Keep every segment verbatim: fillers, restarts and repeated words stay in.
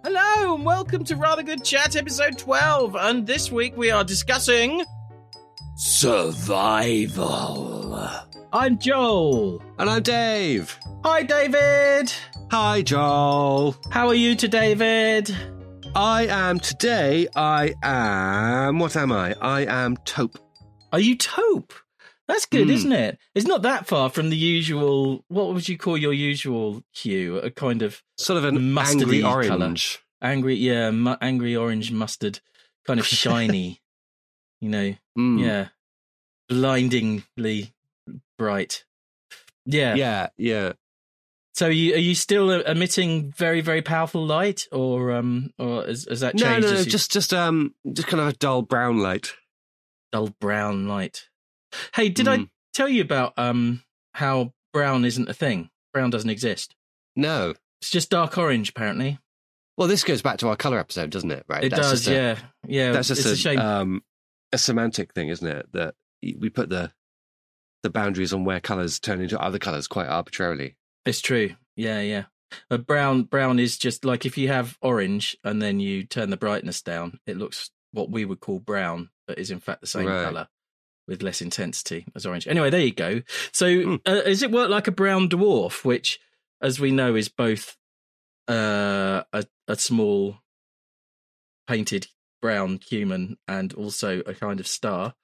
Hello and welcome to Rather Good Chat episode twelve, and this week we are discussing survival. I'm Joel. And I'm Dave. Hi David. Hi Joel. How are you today, David? I am today, I am, what am I? I am taupe. Are you taupe? That's good, Mm. isn't it? It's not that far from the usual, what would you call your usual hue? A kind of Sort of an mustardy angry colour. orange. Angry, yeah, mu- angry orange mustard, kind of shiny, you know, Mm. yeah, blindingly bright. Yeah. Yeah, yeah. So you, are you still emitting very, very powerful light, or um, or has, has that No, changed? no, no, as you- just, just, um, just kind of a dull brown light. dull brown light. Hey, did I Mm. tell you about um how brown isn't a thing? Brown doesn't exist. No. It's just dark orange, apparently. Well, this goes back to our colour episode, doesn't it? Right. It That's does, just a- yeah, yeah. That's just it's a, a, shame. um, a semantic thing, isn't it? That we put the the boundaries on where colours turn into other colours quite arbitrarily. It's true. Yeah, yeah. A brown brown is just like if you have orange and then you turn the brightness down, it looks what we would call brown, but is in fact the same Right. colour with less intensity as orange. Anyway, there you go. So Hmm. uh, does it work like a brown dwarf, which, as we know, is both uh, a, a small painted brown human and also a kind of star?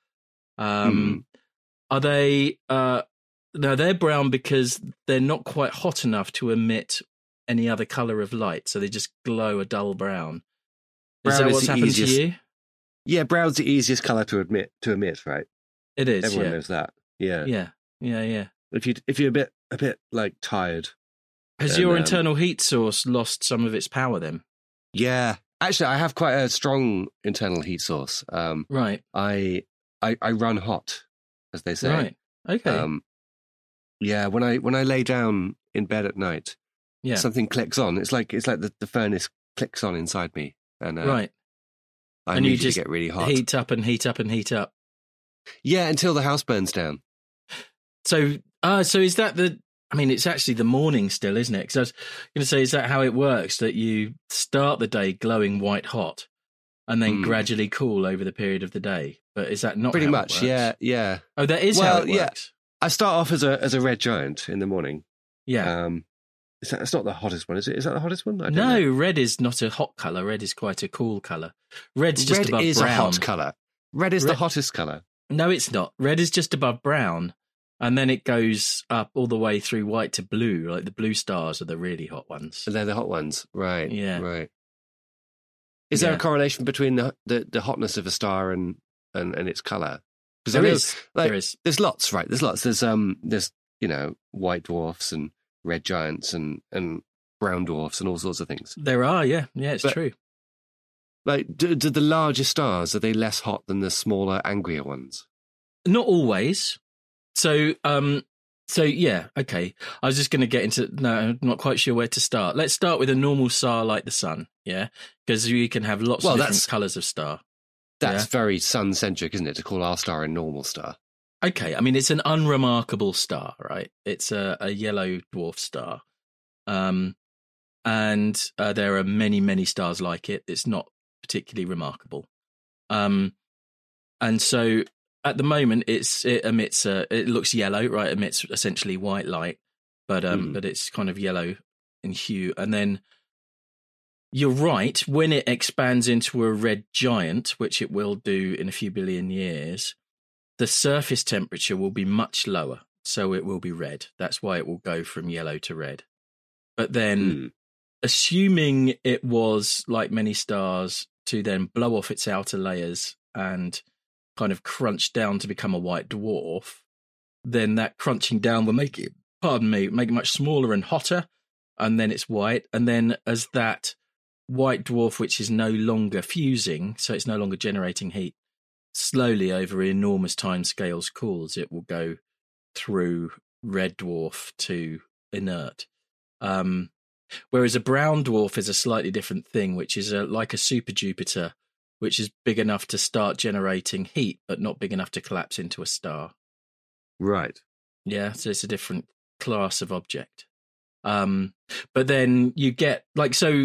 Um, Are they... Uh, no, they're brown because they're not quite hot enough to emit any other colour of light, so they just glow a dull brown. Is Brown that is what's the happened easiest- to you? Yeah, brown's the easiest colour to admit to emit, right? It is, Everyone yeah. knows that. Yeah. Yeah, yeah, yeah. If you if you're a bit a bit like tired. Has And, your um, internal heat source lost some of its power then? Yeah. Actually, I have quite a strong internal heat source. Um, Right, I, I I run hot, as they say. right. Okay, Um, yeah. When I when I lay down in bed at night, yeah, something clicks on. It's like it's like the, the furnace clicks on inside me, and uh, right. I And you immediately just get really hot. Heat up and heat up and heat up. Yeah, until the house burns down. So, uh, so is that the... I mean, it's actually the morning still, isn't it? Because I was going to say, is that how it works? That you start the day glowing white hot and then Mm. gradually cool over the period of the day? But is that not Pretty how it much. works? Yeah, yeah. Oh, that is how Well, it yeah. works. I start off as a as a red giant in the morning. Yeah. Um, is that, that's not the hottest one, is it? Is that the hottest one? I don't No, know. red is not a hot colour. Red is quite a cool colour. Red's just Red above is brown. a hot colour. Red is the Red- hottest colour. No, it's not. Red is just above brown. And then it goes up all the way through white to blue. Like the blue stars are the really hot ones. They're the hot ones. Right. Yeah. Right. Is there Yeah. a correlation between the, the, the hotness of a star and, and, and its colour? Because There I know, is. like, there is. There's lots, right? There's lots. There's um there's, you know, white dwarfs and red giants and, and brown dwarfs and all sorts of things. There are, yeah. Yeah, it's But- true. Like, do, do the larger stars, are they less hot than the smaller, angrier ones? Not always. So, um, so yeah, okay. I was just going to get into. No, I'm not quite sure where to start. Let's start with a normal star like the sun, yeah, because you can have lots Well, of different that's- colours of star. That's Yeah. very sun-centric, isn't it, to call our star a normal star? Okay, I mean it's an unremarkable star, right? It's a, a yellow dwarf star, um, and uh, there are many, many stars like it. It's not particularly remarkable, um, and so at the moment it's it emits a, it looks yellow, right? It emits essentially white light, but um, Mm. but it's kind of yellow in hue, and then you're right. When it expands into a red giant, which it will do in a few billion years, the surface temperature will be much lower, so it will be red. That's why it will go from yellow to red. But then, Mm. assuming it was like many stars to then blow off its outer layers and kind of crunch down to become a white dwarf, then that crunching down will make it, pardon me, make it much smaller and hotter, and then it's white. And then as that white dwarf, which is no longer fusing, so it's no longer generating heat, slowly over enormous time scales cools, it will go through red dwarf to inert. Um, whereas a brown dwarf is a slightly different thing, which is a, like a super Jupiter, which is big enough to start generating heat, but not big enough to collapse into a star. Right. Yeah, so it's a different class of object. Um, but then you get, like, so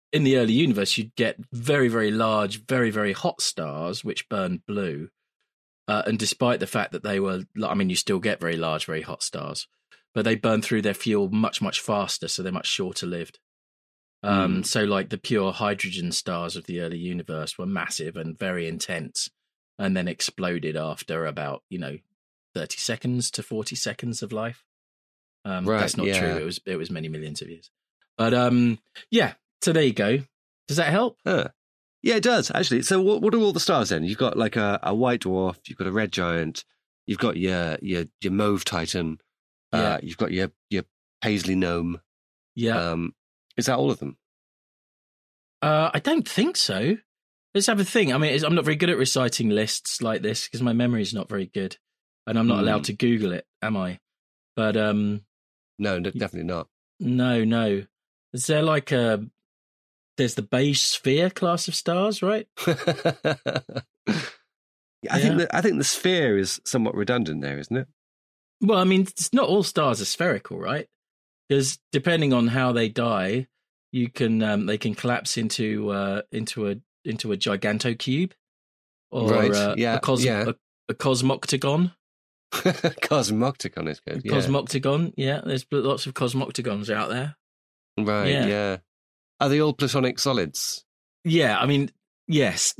in the early universe, you'd get very, very large, very, very hot stars which burned blue. Uh, and despite the fact that they were, I mean, you still get very large, very hot stars, but they burn through their fuel much, much faster, so they're much shorter lived. Um, mm. So, like the pure hydrogen stars of the early universe were massive and very intense, and then exploded after about, you know, thirty seconds to forty seconds of life. Um, right, that's not yeah. true. It was it was many millions of years. But um, yeah. So there you go. Does that help? Uh, yeah, it does actually. So what what are all the stars then? You've got like a, a white dwarf. You've got a red giant. You've got your your your mauve titan. Yeah. Uh, you've got your your paisley gnome. Yeah. Um, is that all of them? Uh, I don't think so. Let's have a think. I mean, it's, I'm not very good at reciting lists like this because my memory is not very good, and I'm not mm. allowed to Google it, am I? But um, no, no, definitely not. No, no. Is there like a? There's the beige sphere class of stars, right? yeah, I yeah. think that I think the sphere is somewhat redundant there, isn't it? Well, I mean, it's not all stars are spherical, right? Because depending on how they die, you can um, they can collapse into uh, into a into a gigantocube or right. uh, yeah. a, cos- yeah. a, a cosmoctagon. Cosmoctagon is good. Yeah. Cosmoctagon, yeah. There's lots of cosmoctagons out there. Right. Yeah. yeah. Are they all platonic solids? Yeah. I mean, yes.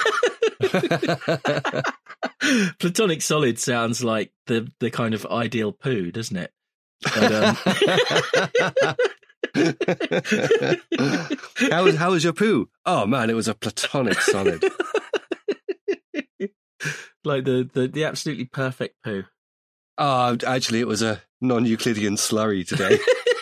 Platonic solid sounds like the the kind of ideal poo, doesn't it? But, um... how was how was your poo? Oh man, it was a platonic solid. Like the, the the absolutely perfect poo. Oh, actually, it was a non-Euclidean slurry today.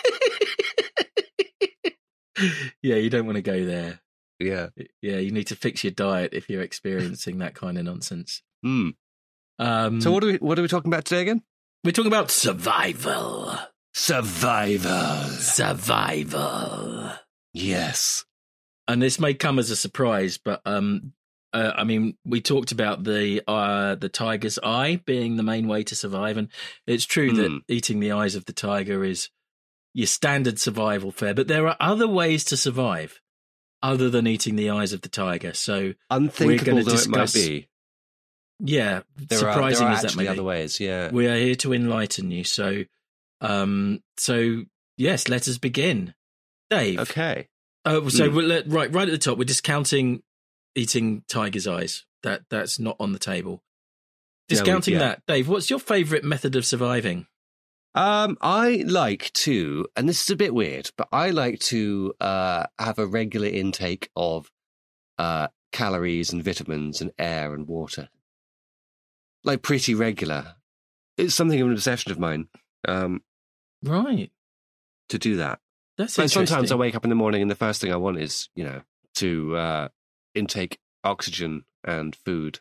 Yeah, you don't want to go there. Yeah, yeah, you need to fix your diet if you're experiencing that kind of nonsense. Hmm. Um, so what are we what are we talking about today again? We're talking about survival. Survival. Survival. Yes. And this may come as a surprise, but um, uh, I mean, we talked about the uh, the tiger's eye being the main way to survive, and it's true mm. that eating the eyes of the tiger is your standard survival fare. But there are other ways to survive other than eating the eyes of the tiger. So unthinkable we're though discuss, it might be. Yeah, there surprising are, there are as that may other be. ways. Yeah, we are here to enlighten you. So, um, so yes, let us begin, Dave. Okay. Uh, so mm. we're let, right, right at the top, we're discounting eating tiger's eyes. That that's not on the table. Discounting yeah, we, yeah. that, Dave. What's your favourite method of surviving? Um, I like to, and this is a bit weird, but I like to uh, have a regular intake of uh, calories and vitamins and air and water. Like pretty regular. It's something of an obsession of mine. Um, right. To do that. That's like interesting. Sometimes I wake up in the morning and the first thing I want is, you know, to uh, intake oxygen and food.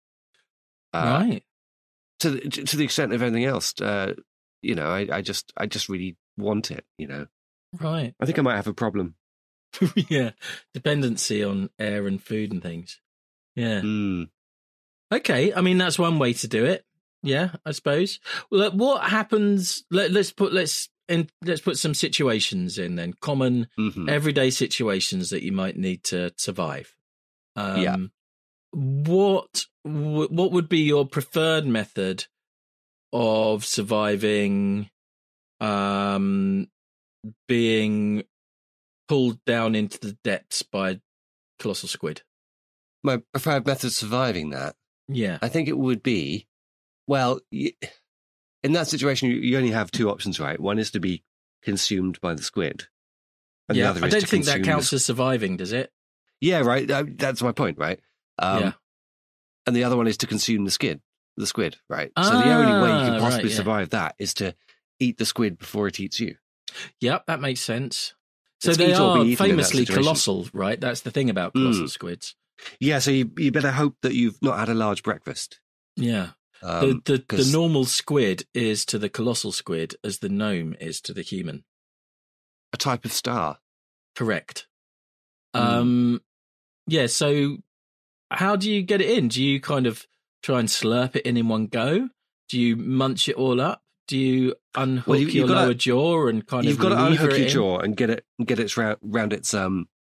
Uh, right. To the, to the extent of anything else, uh, you know, I, I just I just really want it, you know. Right. I think I might have a problem. Yeah. Dependency on air and food and things. Yeah. Mm. Okay, I mean that's one way to do it. Yeah, I suppose. Well, what happens? Let, let's put let's in, let's put some situations in then. Common mm-hmm. everyday situations that you might need to survive. Um, yeah. What what would be your preferred method of surviving? Um, being pulled down into the depths by colossal squid. My preferred method of surviving that. Yeah. I think it would be, well, in that situation, you only have two options, right? One is to be consumed by the squid. And yeah, the other I is don't to think that consume counts the... as surviving, does it? Yeah, right. That's my point, right? Um, yeah. And the other one is to consume the squid, the squid, right? Ah, so the only way you can possibly right, yeah. survive that is to eat the squid before it eats you. Yep, that makes sense. So it's they are be famously colossal, right? That's the thing about colossal mm. squids. Yeah, so you, you better hope that you've not had a large breakfast. Yeah. Um, the the, the normal squid is to the colossal squid as the gnome is to the human. A type of star. Correct. Mm. Um, yeah, so how do you get it in? Do you kind of try and slurp it in in one go? Do you munch it all up? Do you unhook well, you, your gotta, lower jaw and kind you've of got to unhook your in? jaw and get it get it round, round its um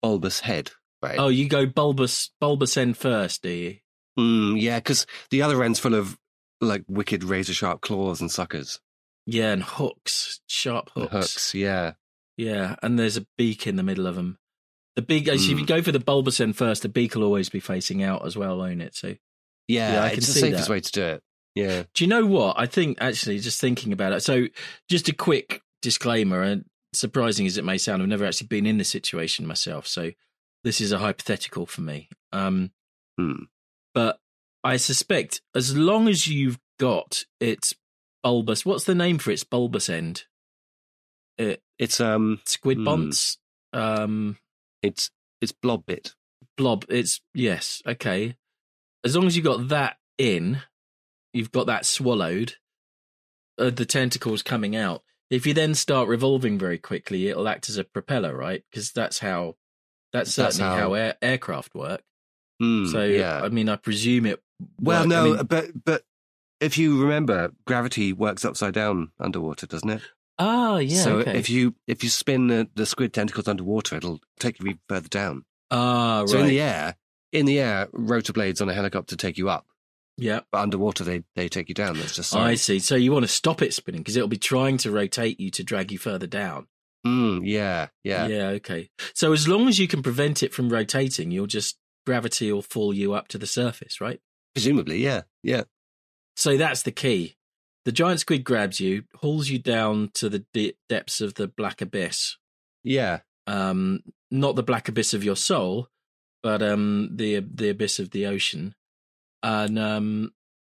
bulbous head, right? Oh, you go bulbous bulbous end first, do you? Mm, yeah, because the other end's full of like wicked razor sharp claws and suckers. Yeah, and hooks, sharp hooks. And hooks, yeah. Yeah, and there's a beak in the middle of them. The beak, mm. so if you Mm. go for the bulbous end first, the beak will always be facing out as well, won't it? So Yeah, Yeah, I it's can the see safest that. way to do it. Yeah. Do you know what? I think actually, just thinking about it. So, just a quick disclaimer, and surprising as it may sound, I've never actually been in this situation myself. So, this is a hypothetical for me. Um, Hmm. But I suspect as long as you've got its bulbous, what's the name for its bulbous end? It, It's um squid hmm. bonds? Um, it's it's blob bit. blob. It's, yes, okay. As long as you've got that in, you've got that swallowed, uh, the tentacles coming out. If you then start revolving very quickly, it'll act as a propeller, right? Because that's how, that's That's certainly how, how- air, aircraft work. Hmm, So, yeah. I mean, I presume it. Well, work- no, I mean, but but if you remember, gravity works upside down underwater, doesn't it? ah, yeah. so okay. if you if you spin the, the squid tentacles underwater, it'll take you even further down. ah, right. So in the air, in the air, rotor blades on a helicopter take you up, yeah. but underwater they, they take you down. That's just I sorry. see. So you want to stop it spinning because it'll be trying to rotate you to drag you further down. Mm, yeah, yeah, Yeah. Okay. So as long as you can prevent it from rotating, you'll just gravity will fall you up to the surface, right? Presumably, yeah, yeah. So that's the key. The giant squid grabs you, hauls you down to the de- depths of the black abyss. Yeah, Um, not the black abyss of your soul, but um, the the abyss of the ocean. And um,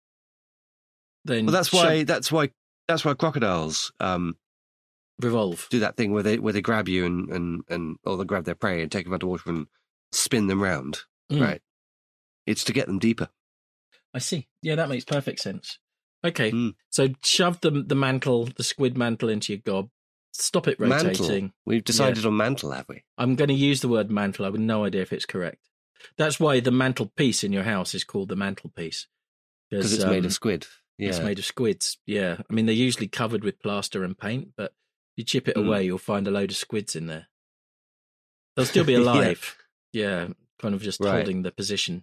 then well, that's shove- why that's why that's why crocodiles um, revolve. do that thing where they where they grab you and and and or they grab their prey and take them underwater and spin them round. Mm. Right, it's to get them deeper. I see. Yeah, that makes perfect sense. Okay, Mm. so shove the the mantle, the squid mantle, into your gob. Stop it rotating. Mantle. We've decided on mantle, have we? I'm going to use the word mantle. I've no idea if it's correct. That's why the mantelpiece in your house is called the mantelpiece. Because it's made um, of squid. Yeah. It's made of squids. Yeah, I mean they're usually covered with plaster and paint, but you chip it Mm. away, you'll find a load of squids in there. They'll still be alive. yeah. kind of just Right. holding the position.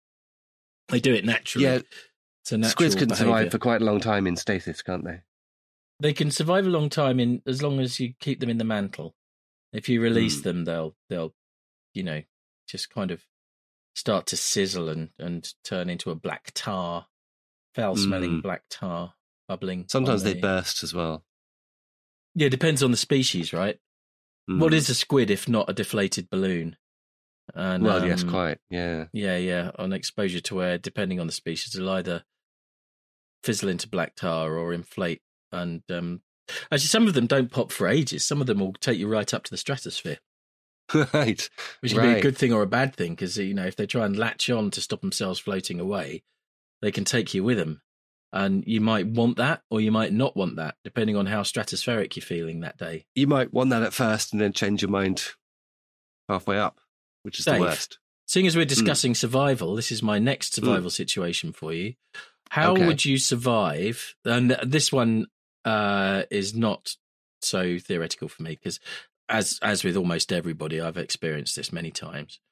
They do it naturally. Yeah, It's a natural squids can behavior. survive for quite a long time in stasis, can't they? They can survive a long time in as long as you keep them in the mantle. If you release Mm. them, they'll they'll, you know, just kind of start to sizzle and, and turn into a black tar, foul-smelling Mm. black tar bubbling. Sometimes on they the- burst as well. Yeah, it depends on the species, right? Mm. What is a squid if not a deflated balloon? And, Well, yes, um, quite. Yeah. Yeah, yeah. On exposure to air, depending on the species, it'll either fizzle into black tar or inflate. And um, actually, some of them don't pop for ages. Some of them will take you right up to the stratosphere, Right. which can be a Right. good thing or a bad thing because, you know, if they try and latch on to stop themselves floating away, they can take you with them. And you might want that or you might not want that, depending on how stratospheric you're feeling that day. You might want that at first and then change your mind halfway up, which is Dave, the worst. Seeing as we're Hmm. discussing survival, this is my next survival situation for you. How Okay. would you survive? And this one uh, is not so theoretical for me because, as as with almost everybody, I've experienced this many times.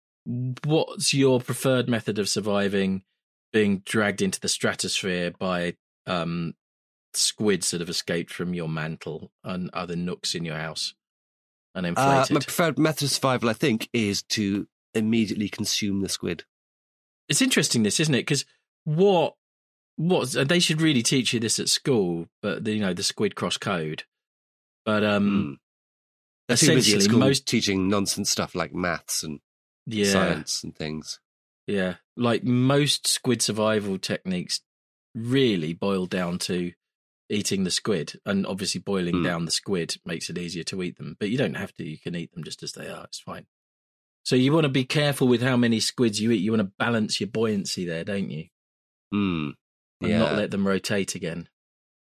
What's your preferred method of surviving being dragged into the stratosphere by um, squids that have escaped from your mantle and other nooks in your house and Uh, inflated? my preferred method of survival, I think, is to immediately consume the squid. It's interesting, this, isn't it? Because what what they should really teach you this at school, but the, you know the Squid Cross Code. But um, Mm. They're too busy at essentially, school most teaching nonsense stuff like maths and yeah, science and things. yeah, like most squid survival techniques, really boil down to eating the squid, and obviously boiling Mm. down the squid makes it easier to eat them. But you don't have to; you can eat them just as they are. It's fine. So you want to be careful with how many squids you eat. You want to balance your buoyancy there, don't you? Mm. And Yeah. not let them rotate again.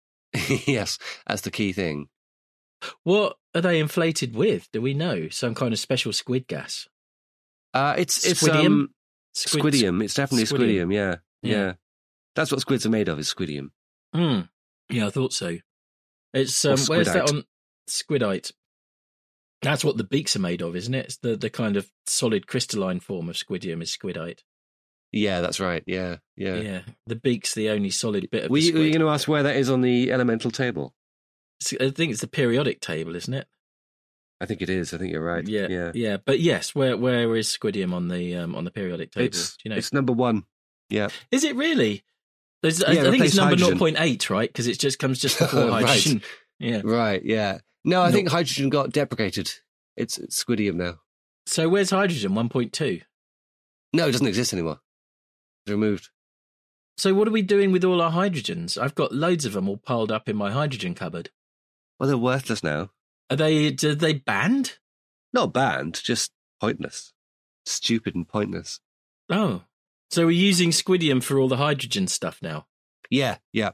Yes, that's the key thing. What are they inflated with? Do we know? Some kind of special squid gas? Uh, it's it's Squidium? um, Squid, squidium. It's definitely squidium. squidium. Yeah, Yeah. yeah. That's what squids are made of. Is squidium. Mm. Yeah, I thought so. It's Or um, where's that squidite. on Squidite? That's what the beaks are made of, isn't it? It's the, the kind of solid crystalline form of squidium is squidite. Yeah, that's right. Yeah, yeah. Yeah, the beak's the only solid bit of Were the you, squid. were you going to ask where that is on the elemental table? I think it's the periodic table, isn't it? I think it is. I think you're right. Yeah, yeah. yeah. But yes, where where is squidium on the um, on the periodic table? It's, Do you know? it's number one. Yeah. Is it really? There's, I, Yeah, I think replace it's number hydrogen. zero point eight, right? Because it just comes just before Right. hydrogen. Yeah. Right, yeah. No, I No. think hydrogen got deprecated. It's, it's squidium now. So where's hydrogen? one point two. No, it doesn't exist anymore. It's removed. So what are we doing with all our hydrogens? I've got loads of them all piled up in my hydrogen cupboard. Well, they're worthless now. Are they? Are they banned? Not banned, just pointless. Stupid and pointless. Oh, so we're using squidium for all the hydrogen stuff now. Yeah, yeah.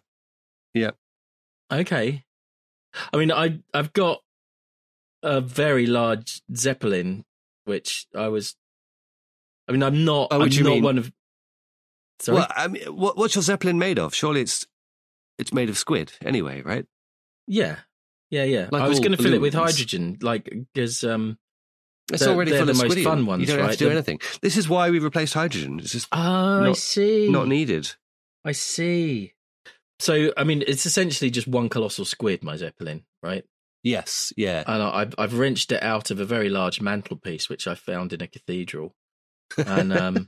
Okay. I mean, I I've got a very large Zeppelin, which I was. I mean, I'm not. Oh, I'm what do you not mean? one of. Sorry. Well, I mean, what, what's your Zeppelin made of? Surely it's it's made of squid anyway, right? Yeah, yeah, yeah. Like I was all going to fill it with balloons. hydrogen, like because um. It's They're- already they're full the of most squidium. fun ones, you don't have right? to do The- anything. This is why we replaced hydrogen. It's just Oh, I Not- see. not needed. I see. So, I mean, it's essentially just one colossal squid, my Zeppelin, right? Yes, yeah. And I- I've, I've wrenched it out of a very large mantelpiece, which I found in a cathedral. And, um,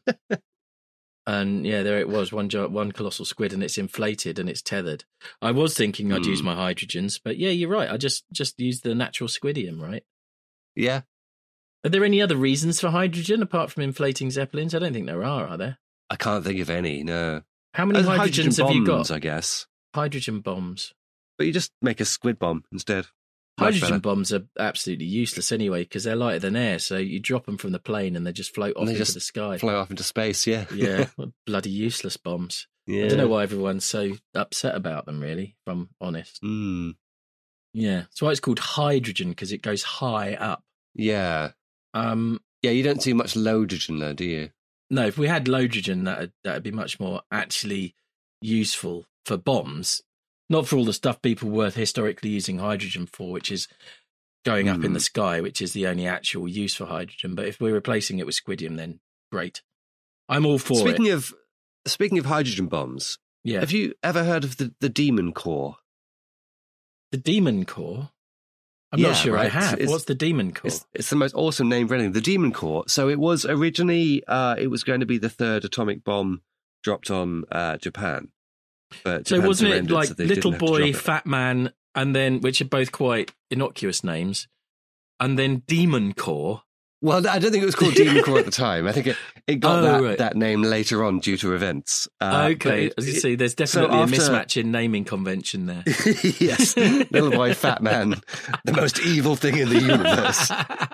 and yeah, there it was, one gi- one colossal squid, and it's inflated and it's tethered. I was thinking I'd Hmm. use my hydrogens, but yeah, you're right. I just, just use the natural squidium, right? Yeah. Are there any other reasons for hydrogen apart from inflating Zeppelins? I don't think there are, are there? I can't think of any, no. How many Uh, hydrogens hydrogen have you bombs, got? I guess. Hydrogen bombs. But you just make a squid bomb instead. Much Hydrogen better. bombs are absolutely useless anyway because they're lighter than air. So you drop them from the plane and they just float off And they into just the sky. Fly off into space, yeah. Yeah, what bloody useless bombs. yeah. I don't know why everyone's so upset about them, really, if I'm honest. Mm, Yeah, that's why it's called hydrogen because it goes high up. yeah. Um, Yeah, you don't see much loadrogen though, do you? no, if we had loadrogen, that'd, that'd be much more actually useful for bombs. Not for all the stuff people were historically using hydrogen for, which is going up in Hmm. the sky, which is the only actual use for hydrogen. But if we're replacing it with squidium, then great. I'm all for Speaking it. of speaking of hydrogen bombs, Yeah. have you ever heard of the, the Demon Core? The Demon Core? I'm Yeah, not sure I right. have. It's- What's the Demon Core? It's, it's the most awesome name for anything. The Demon Core. So it was originally uh, it was going to be the third atomic bomb dropped on uh, Japan. But So Japan wasn't it surrendered, like so they Little didn't have to Boy, drop it. Fat Man, and then, which are both quite innocuous names, and then Demon Core? Well, I don't think it was called Demon Core at the time. I think it, it got Oh, that, right. that name later on due to events. Uh, okay, but as you it- see, there's so definitely after- a mismatch in naming convention there. yes, Little Boy, Fat Man, the most evil thing in the universe.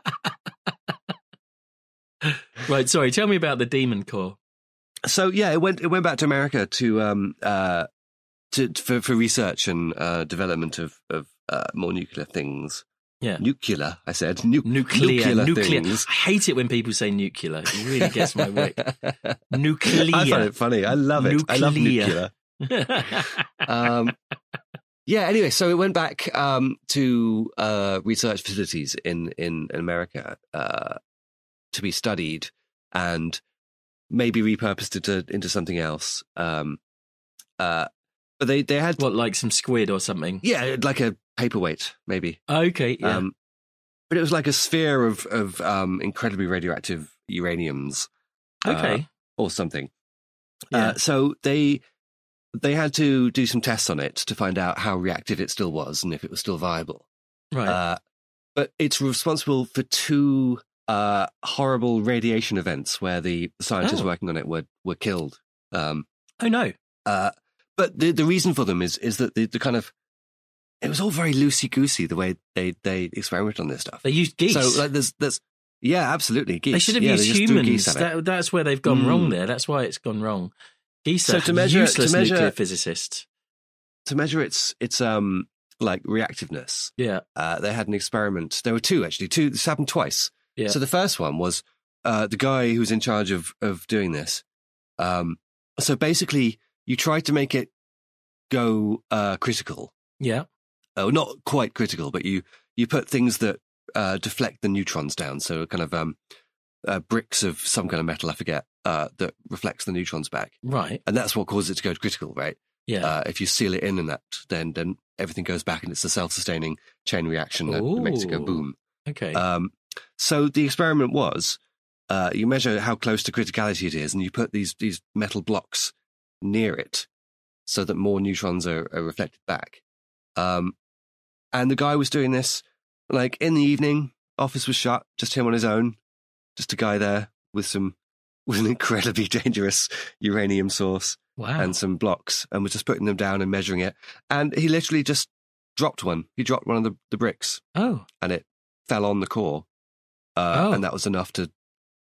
Right, sorry, tell me about the Demon Core. So yeah, it went it went back to America to um uh to for for research and uh, development of of uh, more nuclear things. Yeah. Nuclear, I said. Nu- Nuclear, nuclear. things. I hate it when people say nuclear. It really gets my wick. Nuclear. I find it funny. I love it. I love Nuclear. nuclear. Um, yeah. Anyway, so it went back um, to uh, research facilities in in America uh, to be studied and maybe repurposed into into something else. Um, uh, but they they had What, like some squid or something? yeah, like a paperweight maybe. Okay, yeah. Um, but it was like a sphere of of um, incredibly radioactive uraniums. uh, okay. or something. Yeah. Uh, so they they had to do some tests on it to find out how reactive it still was and if it was still viable. Right. Uh, but it's responsible for two uh, horrible radiation events where the scientists Oh. working on it were were killed. Um, oh, no. uh, but the the reason for them is is that the, the kind of it was all very loosey goosey the way they they experiment on this stuff. They used geese. So like there's there's yeah, absolutely geese. they should have yeah, used they just threw humans. geese at it. That, that's where they've gone Mm. wrong there. That's why it's gone wrong. Geese So are to measure- useless to measure- nuclear physicists. To measure its its um like reactiveness, Yeah, uh, they had an experiment. There were two actually. Two. This happened twice. yeah. So the first one was uh, the guy who was in charge of of doing this. Um, so basically, you try to make it go uh, critical. yeah. Oh, not quite critical, but you you put things that uh, deflect the neutrons down. So kind of um, uh, bricks of some kind of metal, I forget, uh, that reflects the neutrons back. Right. And that's what causes it to go critical, right? Yeah. Uh, if you seal it in and that, then then everything goes back and it's a self-sustaining chain reaction that, that makes it go Ooh. boom. Okay. Um, so the experiment was, uh, you measure how close to criticality it is, and you put these these metal blocks near it so that more neutrons are, are reflected back. Um, and the guy was doing this, like, in the evening, office was shut, just him on his own, just a guy there with some with an incredibly dangerous uranium source. Wow. And some blocks, and was just putting them down and measuring it. And he literally just dropped one. He dropped one of the, the bricks, Oh. and it fell on the core. Uh, Oh. And that was enough to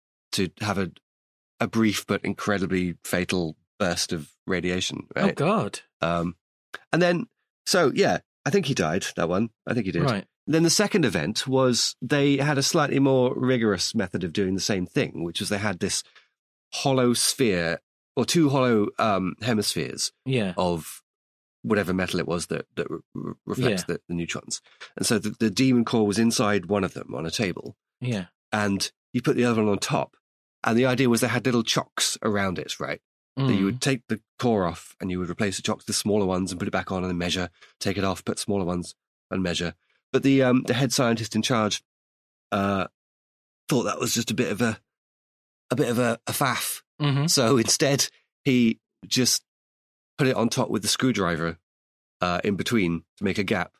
to have a a brief but incredibly fatal burst of radiation. Right? Oh, God. Um, and then, so yeah, I think he died, that one. I think he did. Right. Then the second event was they had a slightly more rigorous method of doing the same thing, which was they had this hollow sphere, or two hollow um, hemispheres Yeah. of whatever metal it was that, that re- reflects Yeah. the, the neutrons. And so the, the demon core was inside one of them on a table, Yeah. and you put the other one on top. And the idea was they had little chocks around it, right? Mm. That you would take the core off and you would replace the chocks with smaller ones and put it back on and then measure, take it off, put smaller ones and measure. But the um, the head scientist in charge uh, thought that was just a bit of a a bit of a, a faff. Mm-hmm. So instead, he just put it on top with the screwdriver uh, in between to make a gap,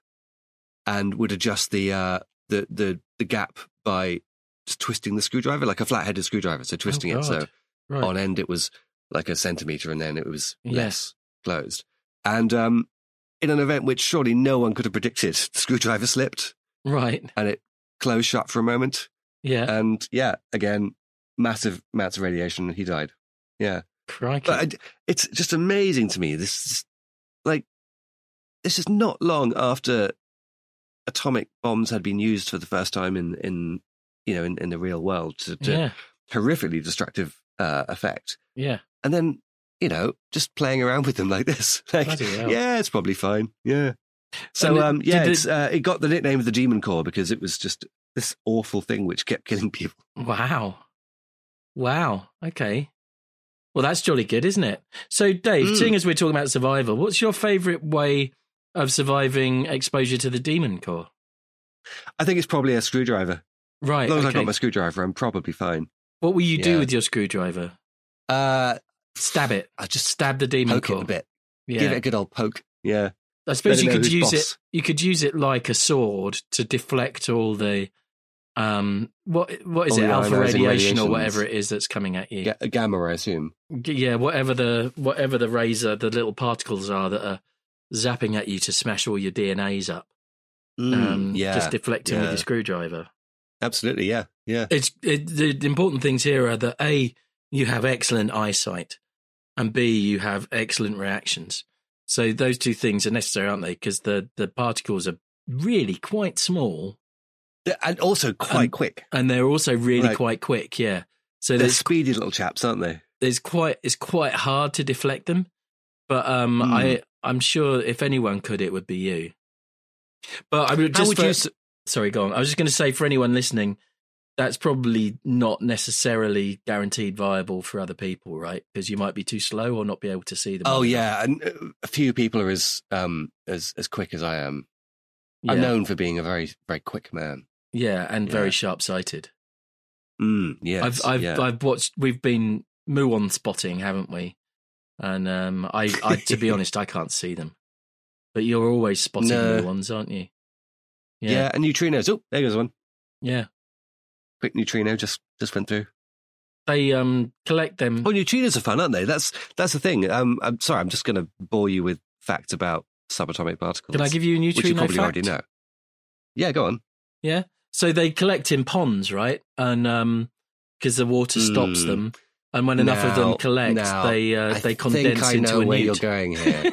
and would adjust the uh, the the the gap by just twisting the screwdriver like a flat-headed screwdriver. So twisting Oh, it so God. Right. on end it was like a centimeter, and then it was Yes. less closed. And um, in an event which surely no one could have predicted, the screwdriver slipped Right. and it closed shut for a moment. Yeah. And yeah, again, massive amounts of radiation, and he died. Yeah. Crikey. But I, it's just amazing to me. This is like, this is not long after atomic bombs had been used for the first time in, in you know, in, in the real world to, to yeah. horrifically destructive uh, effect. Yeah. And then, you know, just playing around with them like this. Like, Bloody hell. yeah, it's probably fine. Yeah. So, And it- um, yeah, did it's, uh, it got the nickname of the Demon Core because it was just this awful thing which kept killing people. Wow. Wow. Okay. Well, that's jolly good, isn't it? So, Dave, Mm. seeing as we're talking about survival, what's your favourite way of surviving exposure to the demon core? I think it's probably a screwdriver. Right. As long as okay. I got my screwdriver, I'm probably fine. What will you do Yeah. with your screwdriver? Uh, Stab it. I just Stab the demon poke core. it a bit. Yeah. Give it a good old poke. Yeah. I suppose Let it you know could who's use boss. it. You could use it like a sword to deflect all the um what what is All it the alpha ionising radiation or radiations. whatever it is that's coming at you. Ga- a gamma, I assume. G- Yeah, whatever the whatever the razor, the little particles are that are zapping at you to smash all your D N As up. Um, Mm, yeah. just deflecting with yeah. your screwdriver. Absolutely. Yeah. Yeah. It's it, the, the important things here are that A, you have excellent eyesight, and B, you have excellent reactions. So those two things are necessary, aren't they? Because the the particles are really quite small, And also quite And- quick. and they're also really Right. quite quick. Yeah. So They're there's speedy little chaps, aren't they? there's quite it's quite hard to deflect them, but um, Hmm. I I'm sure if anyone could, it would be you. But I would How just would for- you? s- sorry, go on. I was just going to say for anyone listening, that's probably not necessarily guaranteed viable for other people, right? Because you might be too slow or not be able to see them. Oh well yeah, and uh, a few people are as um as as quick as I am. enough. I'm yeah, known for being a very very quick man. yeah, and Yeah. very sharp sighted. Mm, yes, I've I've yeah. I've watched. We've been muon spotting, haven't we? And um, I, I to be honest, I can't see them. But you're always spotting No. muons, aren't you? yeah. Yeah, and neutrinos. Oh, there goes one. yeah. Quick neutrino just just went through. They um collect them. Oh, neutrinos are fun, aren't they? That's that's the thing. Um, I'm sorry, I'm just going to bore you with facts about subatomic particles. Can I give you a which you neutrino probably fact? already know? Yeah, go on. Yeah. So they collect in ponds, right? And um, because the water stops Mm. them, and when enough of them Now- collect, now, they uh, I they condense think I into know a where newt. you're going here.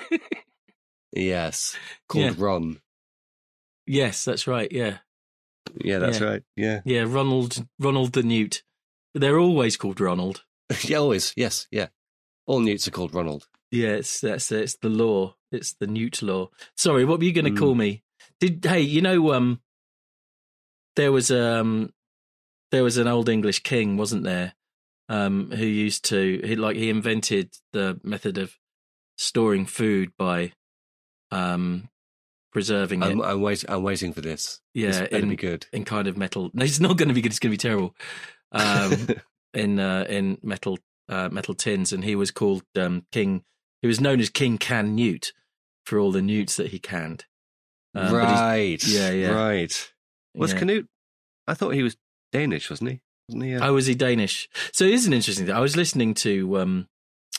Yes, called Yeah. Ron. Yes, that's right. Yeah, Yeah, that's Yeah. right. Yeah, yeah. Ronald, Ronald the newt. They're always called Ronald. yeah, always. Yes, yeah. All newts are called Ronald. Yeah, it's that's it's the law. It's the newt law. Sorry, what were you going to Mm. call me? Did hey, you know um, there was um there was an old English king, wasn't there, um, who used to he like he invented the method of storing food by um preserving it. I'm, I'm wait. I'm waiting for this. Yeah, it's better in, be good. in kind of metal. No, it's not going to be good. It's going to be terrible. Um, in uh, in metal uh, metal tins, and he was called um, King. He was known as King Canute for all the newts that he canned. Um, right. Yeah, yeah. Right. Was yeah. Canute? I thought he was Danish, wasn't he? Wasn't he? Uh... Oh, was he Danish? So it is an interesting thing. I was listening to um,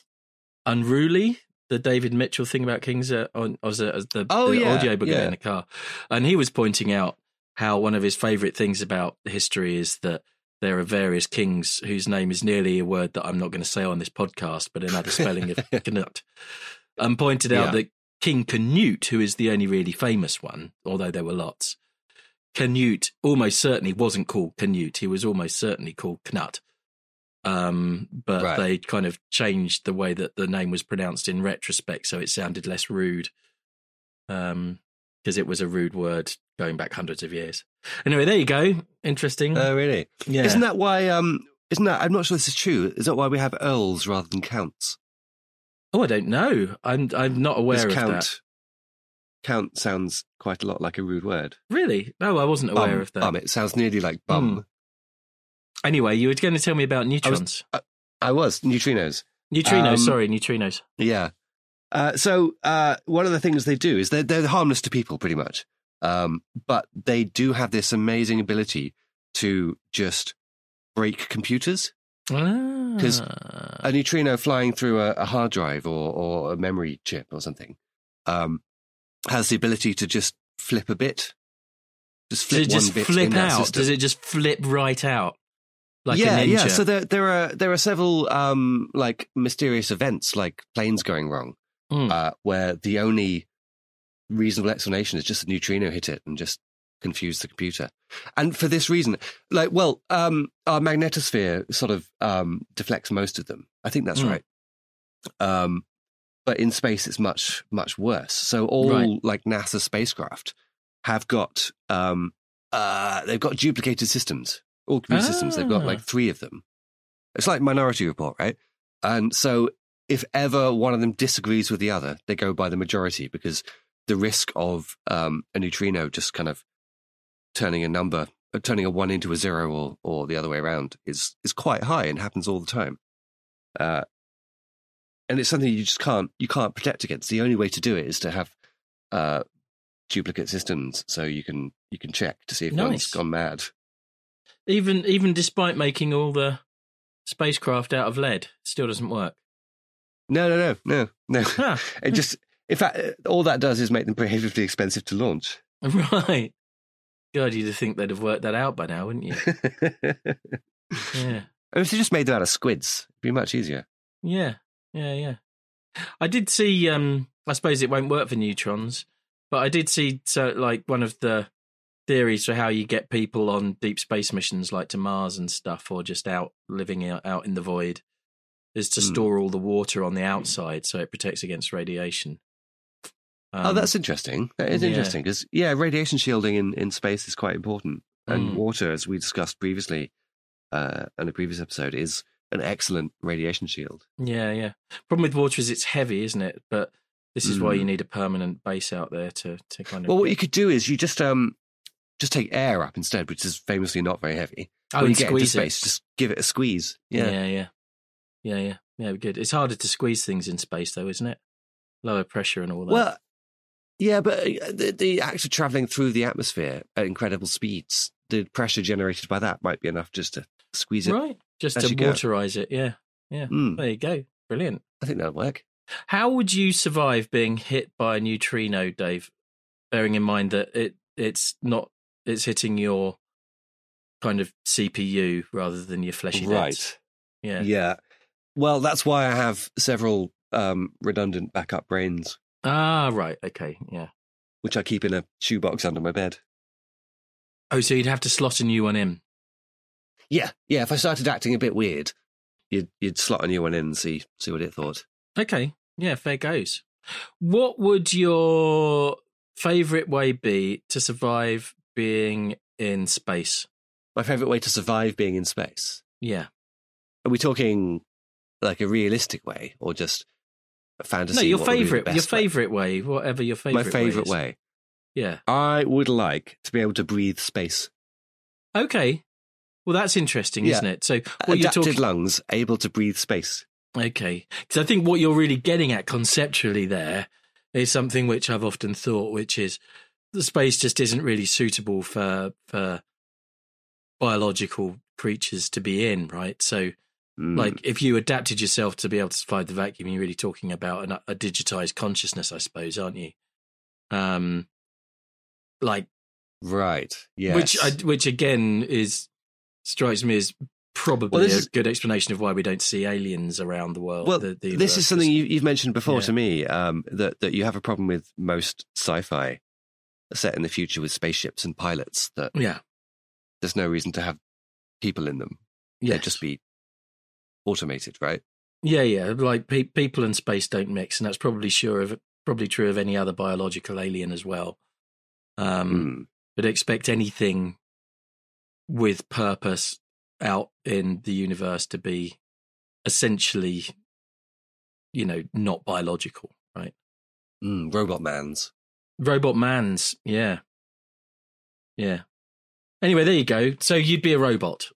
Unruly, the David Mitchell thing about kings uh, on as, a, as the, oh, the yeah, audiobook yeah. in the car, and he was pointing out how one of his favourite things about history is that there are various kings whose name is nearly a word that I'm not going to say on this podcast, but another spelling of Canute, and pointed out Yeah. that King Canute, who is the only really famous one, although there were lots, Canute almost certainly wasn't called Canute. He was almost certainly called Knut. Um, but Right. they kind of changed the way that the name was pronounced in retrospect, so it sounded less rude. Um, because it was a rude word going back hundreds of years. Anyway, there you go. Interesting. Oh, really? Yeah. Isn't that why? Um, isn't that? I'm not sure this is true. Is that why we have earls rather than counts? Oh, I don't know. I'm I'm not aware Because of count, that. Count sounds quite a lot like a rude word. Really? No, I wasn't aware Bum, of that. Bum. It sounds nearly like bum. Hmm. Anyway, you were going to tell me about neutrons. I was, I was neutrinos. neutrinos, um, sorry, neutrinos. Yeah. Uh, so uh, one of the things they do is they're, they're harmless to people, pretty much. Um, but they do have this amazing ability to just break computers. Because Ah. a neutrino flying through a, a hard drive or, or a memory chip or something um, has the ability to just flip a bit. Just flip Does it just one bit flip in that out? system. Does it just flip right out? Like yeah, a ninja? yeah. So there, there are there are several um, like mysterious events, like planes going wrong, Mm. uh, where the only reasonable explanation is just a neutrino hit it and just confused the computer. And for this reason, like, well, um, our magnetosphere sort of um, deflects most of them. I think that's Mm. right. Um, but in space, it's much much worse. So all Right. like NASA spacecraft have got um, uh, they've got duplicated systems. All computer systems, they've got Ah. like three of them. It's like Minority Report, right? And so if ever one of them disagrees with the other, they go by the majority because the risk of um, a neutrino just kind of turning a number, uh, turning a one into a zero or or the other way around is is quite high and happens all the time. Uh, and it's something you just can't you can't protect against. The only way to do it is to have uh, duplicate systems, so you can you can check to see if one's Nice. gone mad. Even even despite making all the spacecraft out of lead, it still doesn't work. No, no, no, no, no. Huh. It just, in fact, all that does is make them prohibitively expensive to launch. Right. God, you'd think they'd have worked that out by now, wouldn't you? Yeah. If they just made them out of squids, it'd be much easier. Yeah. Yeah, yeah. I did see, um, I suppose it won't work for neutrons, but I did see, so like, one of the theories for how you get people on deep space missions, like to Mars and stuff, or just out living out, out in the void, is to Hmm. store all the water on the outside so it protects against radiation. Um, oh, that's interesting. That is yeah. interesting because, yeah, radiation shielding in, in space is quite important. And Mm. water, as we discussed previously uh, in a previous episode, is an excellent radiation shield. Yeah, yeah. Problem with water is it's heavy, isn't it? But this is why Mm. you need a permanent base out there to, to kind of. Well, what get- you could do is you just um just take air up instead, which is famously not very heavy. oh, when and you get into squeeze it. space, just give it a squeeze. Yeah. Yeah, yeah, yeah, yeah, yeah. Good. It's harder to squeeze things in space, though, isn't it? Lower pressure and all that. Well, yeah, but uh, the, the act of traveling through the atmosphere at incredible speeds, the pressure generated by that might be enough just to squeeze it. right, just as to you go. waterize it. Yeah, yeah. Mm, There you go. Brilliant. I think that'll work. How would you survive being hit by a neutrino, Dave? Bearing in mind that it it's not it's hitting your kind of C P U rather than your fleshy bits. Right. Yeah. Yeah. Well, that's why I have several um, redundant backup brains, Ah, right. Okay. Yeah. which I keep in a shoebox under my bed. Oh, so you'd have to slot a new one in. Yeah, yeah. If I started acting a bit weird, you'd you'd slot a new one in and see see what it thought. Okay. Yeah, fair goes. What would your favourite way be to survive being in space. My favourite way to survive being in space. Yeah. Are we talking like a realistic way or just a fantasy? No, your what would be the favourite, your best way? favourite way, whatever your favourite My favourite way. way. Is. Yeah. I would like to be able to breathe space. Okay. Well, that's interesting, Yeah. isn't it? So what you're Adapted talking. lungs, able to breathe space. Okay. Because I think what you're really getting at conceptually there is something which I've often thought, which is the space just isn't really suitable for for biological creatures to be in, right? So, Mm. like, if you adapted yourself to be able to survive the vacuum, you're really talking about an, a digitized consciousness, I suppose, aren't you? Um, like, Right. Yes. which I, which again is strikes me as probably Well, this a is- good explanation of why we don't see aliens around the world. Well, the, the this universe. is something you, you've mentioned before Yeah. to me, um, that, that you have a problem with most sci-fi set in the future with spaceships and pilots, that Yeah. there's no reason to have people in them. Yeah. They'd just be automated, right? Yeah, yeah. Like pe- people and space don't mix, and that's probably sure of probably true of any other biological alien as well. Um, Mm. But expect anything with purpose out in the universe to be essentially, you know, not biological, right? Mm. Robot mans. Robot mans, yeah, yeah. Anyway, there you go. So you'd be a robot.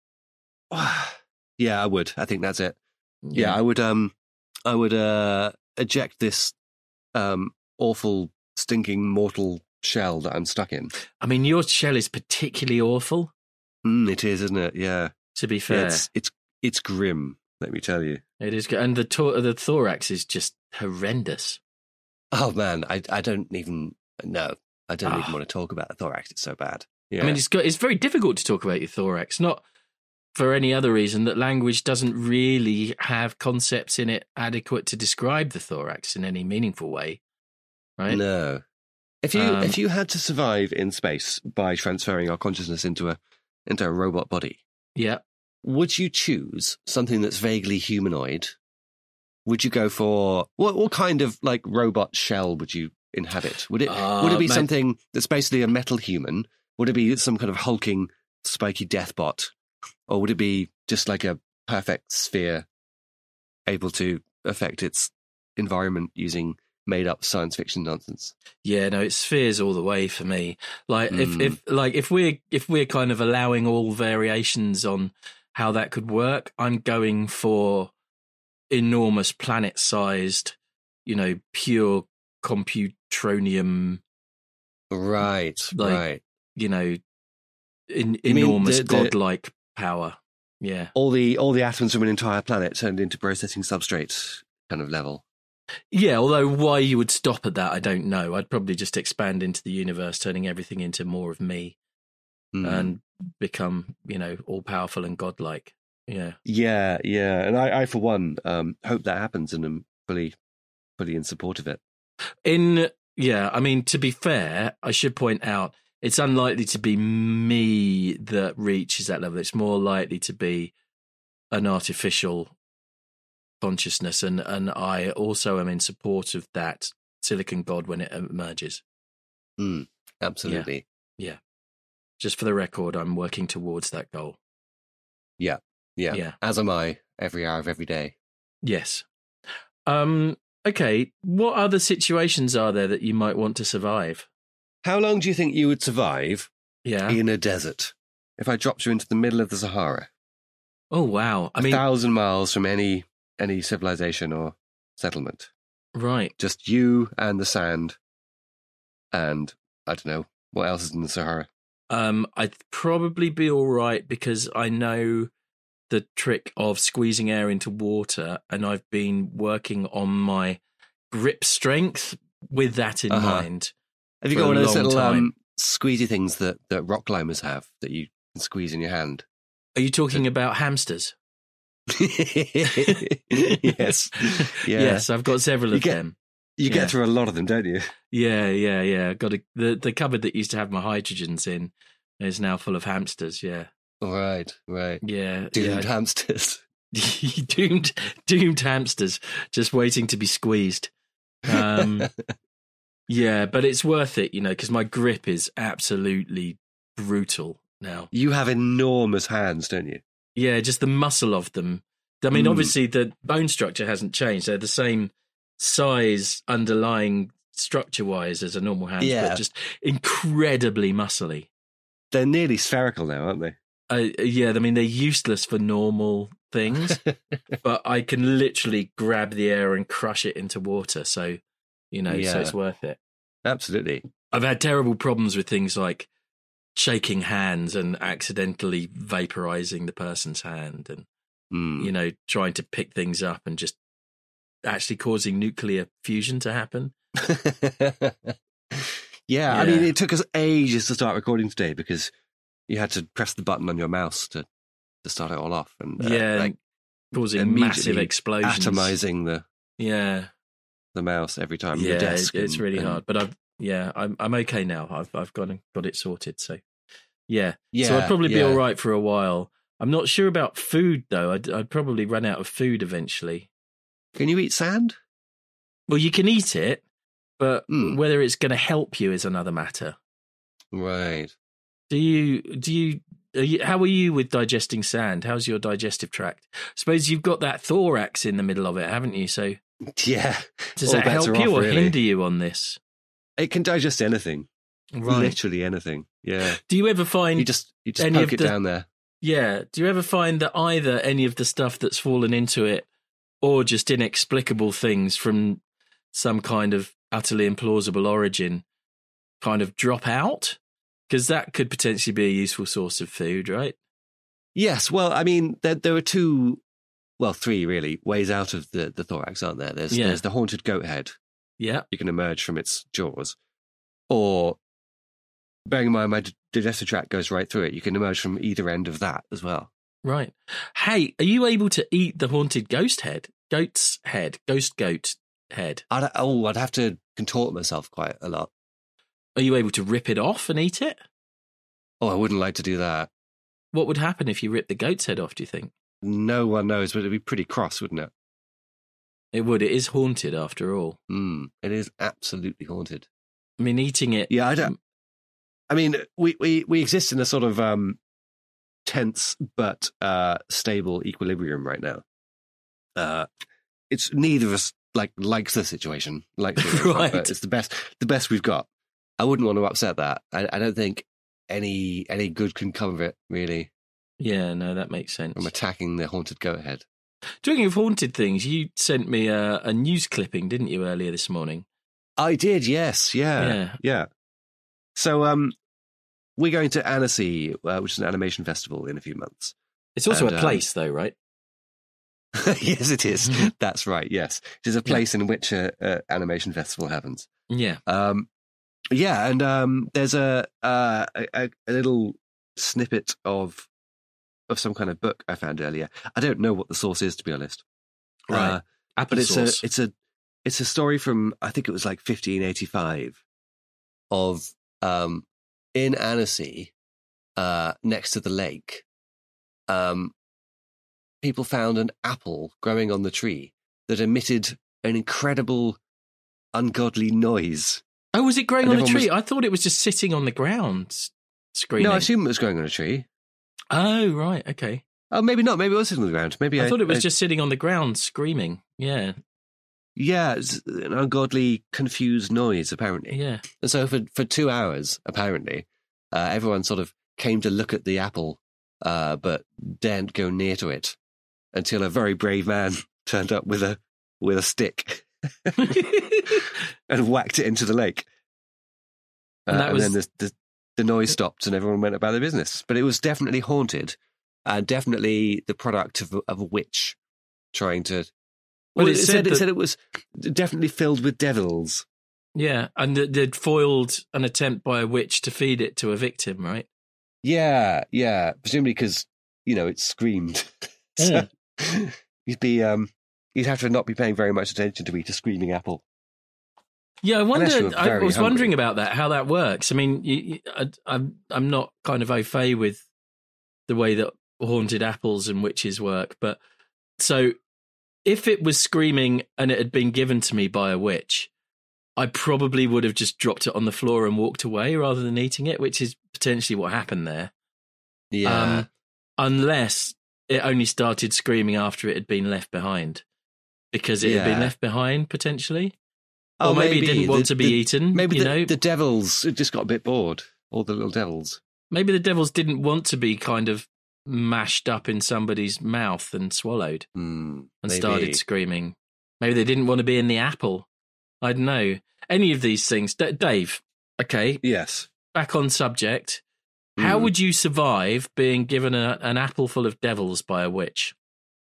Yeah, I would. I think that's it. Yeah, I would. Um, I would uh, eject this um, awful, stinking, mortal shell that I'm stuck in. I mean, your shell is particularly awful. Mm, it is, isn't it? Yeah. To be Yeah, fair, it's, it's it's grim. Let me tell you. it is, good. And the tor- the thorax is just horrendous. Oh man, I I don't even no. I don't Ah. even want to talk about the thorax. It's so bad. Yeah. I mean, it's got, it's very difficult to talk about your thorax, not for any other reason that language doesn't really have concepts in it adequate to describe the thorax in any meaningful way, right? no. If you Um, if you had to survive in space by transferring our consciousness into a into a robot body, Yeah. would you choose something that's vaguely humanoid? Would you go for what? What kind of like robot shell would you inhabit? Would it Uh, would it be ma- something that's basically a metal human? Would it be some kind of hulking, spiky death bot, or would it be just like a perfect sphere, able to affect its environment using made up science fiction nonsense? Yeah, no, it's spheres all the way for me. Like if, Mm. if like if we're if we're kind of allowing all variations on how that could work, I'm going for enormous planet-sized, you know, pure computronium, Right, Like- right. you know, in, You mean enormous the- the- godlike power. Yeah. All the all the atoms from an entire planet turned into processing substrate kind of level. Yeah, although why you would stop at that, I don't know. I'd probably just expand into the universe, turning everything into more of me Mm. and become, you know, all powerful and godlike. Yeah. Yeah, yeah, and I, I for one, um, hope that happens, and I'm fully, fully in support of it. In, yeah, I mean, to be fair, I should point out it's unlikely to be me that reaches that level. It's more likely to be an artificial consciousness. And, and I also am in support of that silicon god when it emerges. Mm, absolutely. Just for the record, I'm working towards that goal. Yeah. Yeah. As am I. Every hour of every day. Yes. Um, okay. What other situations are there that you might want to survive? How long do you think you would survive Yeah. in a desert if I dropped you into the middle of the Sahara, Oh, wow. I a mean, thousand miles from any any civilization or settlement? right. Just you and the sand, and I don't know what else is in the Sahara. Um, I'd probably be all right because I know the trick of squeezing air into water, and I've been working on my grip strength with that in Uh-huh. mind. Have you For got a one of those long little time. um, squeezy things that, that rock climbers have that you can squeeze in your hand? Are you talking about hamsters? Yes. Yeah. Yes, I've got several You of get- them. You Yeah. get through a lot of them, don't you? Yeah, yeah, yeah. Got a, the the cupboard that used to have my hydrogens in is now full of hamsters. Yeah, Right, right. yeah, Doomed yeah. hamsters. doomed, doomed hamsters just waiting to be squeezed. Um, yeah, but it's worth it, you know, because my grip is absolutely brutal now. You have enormous hands, don't you? Yeah, just the muscle of them. I mean, Mm. obviously the bone structure hasn't changed. They're the same size underlying structure-wise as a normal hand, Yeah. but just incredibly muscly. They're nearly spherical now, aren't they? Uh, yeah, I mean, they're useless for normal things, but I can literally grab the air and crush it into water. So, you know, Yeah. so it's worth it. Absolutely. I've had terrible problems with things like shaking hands and accidentally vaporizing the person's hand and, Mm. you know, trying to pick things up and just actually causing nuclear fusion to happen. yeah, I Yeah. mean, it took us ages to start recording today because you had to press the button on your mouse to, to start it all off. And uh, yeah, like causing immediately massive explosions. atomizing the, Yeah, the mouse every time. yeah, the desk it, it's and- really and- hard. But I've, yeah, I'm I'm okay now. I've I've got got it sorted. So, yeah, Yeah, so I'd probably be yeah. all right for a while. I'm not sure about food though. I'd I'd probably run out of food eventually. Can you eat sand? Well, you can eat it, but Hmm. whether it's going to help you is another matter. Right. Do you do you, are you? How are you with digesting sand? How's your digestive tract? Suppose you've got that thorax in the middle of it, haven't you? So Yeah. does All that bets help are you off, or really. hinder you on this? It can digest anything. Literally anything. Yeah. Do you ever find You just you just any poke of it the- down there. Yeah. Do you ever find that either any of the stuff that's fallen into it or just inexplicable things from some kind of utterly implausible origin kind of drop out? Because that could potentially be a useful source of food, right? Yes. Well, I mean, there there are two, well, three really ways out of the, the thorax, aren't there? There's Yeah. there's the haunted goat head. Yeah. You can emerge from its jaws, or bearing in mind my d- digestive tract goes right through it, you can emerge from either end of that as well. Right. Hey, are you able to eat the haunted ghost head? Goat's head? Ghost goat head? I'd, oh, I'd have to contort myself quite a lot. Are you able to rip it off and eat it? Oh, I wouldn't like to do that. What would happen if you ripped the goat's head off, do you think? No one knows, but it'd be pretty cross, wouldn't it? It would. It is haunted after all. Mm, it is absolutely haunted. I mean, eating it. Yeah, I don't. I mean, we, we, we exist in a sort of um, tense but uh, stable equilibrium right now. Uh, it's neither of us like likes the situation, likes the Right. but it's the best the best we've got. I wouldn't want to upset that. I, I don't think any any good can come of it really Yeah, no, that makes sense. from attacking the haunted goat head. Talking of haunted things, you sent me a, a news clipping, didn't you, earlier this morning? I did, yes, yeah, Yeah. yeah. So, um, we're going to Annecy, uh, which is an animation festival, in a few months. It's also And, a um, place, though, right? Yes, it is. That's right. Yes, it is a place in which a, a animation festival happens. Yeah. Um, yeah, and um, there's a, uh, a a little snippet of of some kind of book I found earlier. I don't know what the source is, to be honest. Right. Uh, Apple but it's sauce. a it's a it's a story from I think it was like fifteen eighty-five of um, in Annecy, uh, next to the lake. Um, people found an apple growing on the tree that emitted an incredible, ungodly noise. Oh, was it growing and on a everyone tree? I thought it was just sitting on the ground s- screaming. No, I assume it was growing on a tree. Oh, right. Okay. Oh, maybe not. Maybe it was sitting on the ground. Maybe I I, thought it was I- just sitting on the ground screaming. Yeah. yeah, it's an ungodly, confused noise apparently. Yeah. And so for for two hours, apparently, uh, everyone sort of came to look at the apple, uh, but daren't go near to it until a very brave man turned up with a with a stick and whacked it into the lake. Uh, And and that was- then the, the the noise stopped and everyone went about their business. But it was definitely haunted, and definitely the product of, of a witch trying to. Well, Well, it it, said said, it that- said it was definitely filled with devils. Yeah. And th- they'd foiled an attempt by a witch to feed it to a victim, right? Yeah, yeah. Presumably because you know it screamed. so you'd be um, you'd have to not be paying very much attention to eat a screaming apple. Yeah, I Unless you wondered. were I very was hungry. wondering about that, how that works. I mean, you, you, I, I'm I'm not kind of au fait with the way that haunted apples and witches work, but so if it was screaming and it had been given to me by a witch, I probably would have just dropped it on the floor and walked away rather than eating it, which is potentially what happened there. Yeah. Um, unless it only started screaming after it had been left behind. Because it Yeah. had been left behind, potentially. Oh, or maybe, it didn't want the- to be the- eaten. Maybe you the, know? the devils just got a bit bored. All the little devils. Maybe the devils didn't want to be kind of mashed up in somebody's mouth and swallowed Mm, and maybe. started screaming. Maybe they didn't want to be in the apple. I don't know. Any of these things. D- Dave, okay, Yes. back on subject. How Mm. would you survive being given a, an apple full of devils by a witch?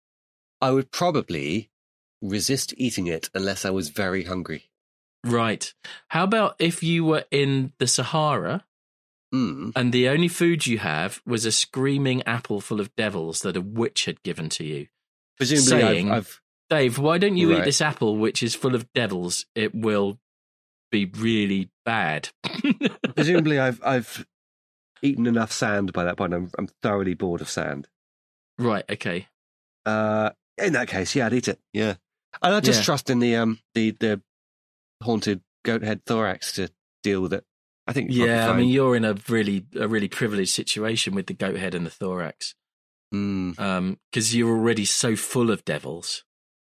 I would probably resist eating it unless I was very hungry. Right. How about if you were in the Sahara Mm. and the only food you have was a screaming apple full of devils that a witch had given to you? Presumably, Saying- I've, I've Dave, why don't you eat Right. this apple which is full of devils? It will be really bad. presumably I've I've eaten enough sand by that point. I'm I'm thoroughly bored of sand. Right, okay. Uh, in that case, yeah, I'd eat it. Yeah, and I just Yeah. trust in the um the the haunted goat head thorax to deal with it. I think. it's probably Yeah, I fine. mean, you're in a really a really privileged situation with the goat head and the thorax. Mm, Um, because you're already so full of devils.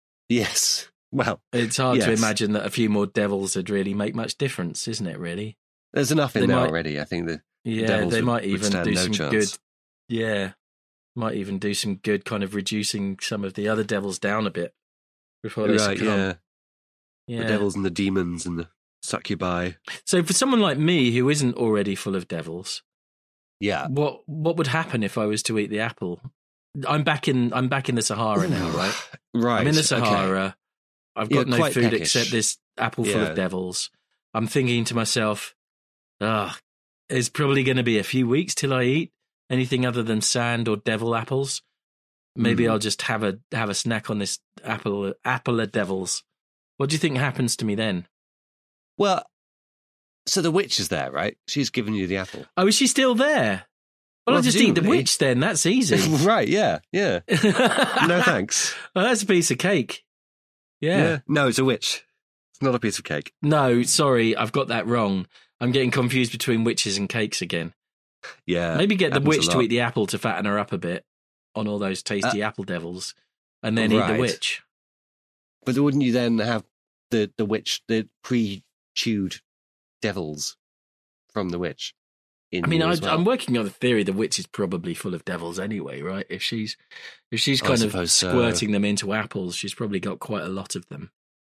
yes. Well, It's hard to Yes. imagine that a few more devils would really make much difference, isn't it, really? there's enough in They there might- already. I think that Yeah, devils they would- might would even stand do no some chance. good. Yeah, might even do some good, kind of reducing some of the other devils down a bit before they right, succumb. yeah, Yeah. the devils and the demons and the succubi. So for someone like me who isn't already full of devils, Yeah, what what would happen if I was to eat the apple? I'm back in I'm back in the Sahara now, right? right. I'm in the okay. Sahara. I've got You're no quite food peckish. except this apple full Yeah. of devils. I'm thinking to myself, ah, it's probably going to be a few weeks till I eat anything other than sand or devil apples. Maybe Mm. I'll just have a have a snack on this apple apple of devils. What do you think happens to me then? Well, so the witch is there, right? She's given you the apple. Oh, is she still there? Well, I'll Well, just eat the presumably. witch then. That's easy. right? Yeah, yeah. No no thanks. Well, that's a piece of cake. Yeah. No, it's a witch. It's not a piece of cake. No, sorry, I've got that wrong. I'm getting confused between witches and cakes again. Yeah. Maybe get the happens a witch to lot. eat the apple to fatten her up a bit on all those tasty apple devils, and then eat the right. witch. But wouldn't you then have the the witch, the pre-chewed devils from the witch? In I mean, you I, as well? I'm working on the theory the witch is probably full of devils anyway, right? If she's if she's I kind of suppose so. squirting them into apples, she's probably got quite a lot of them.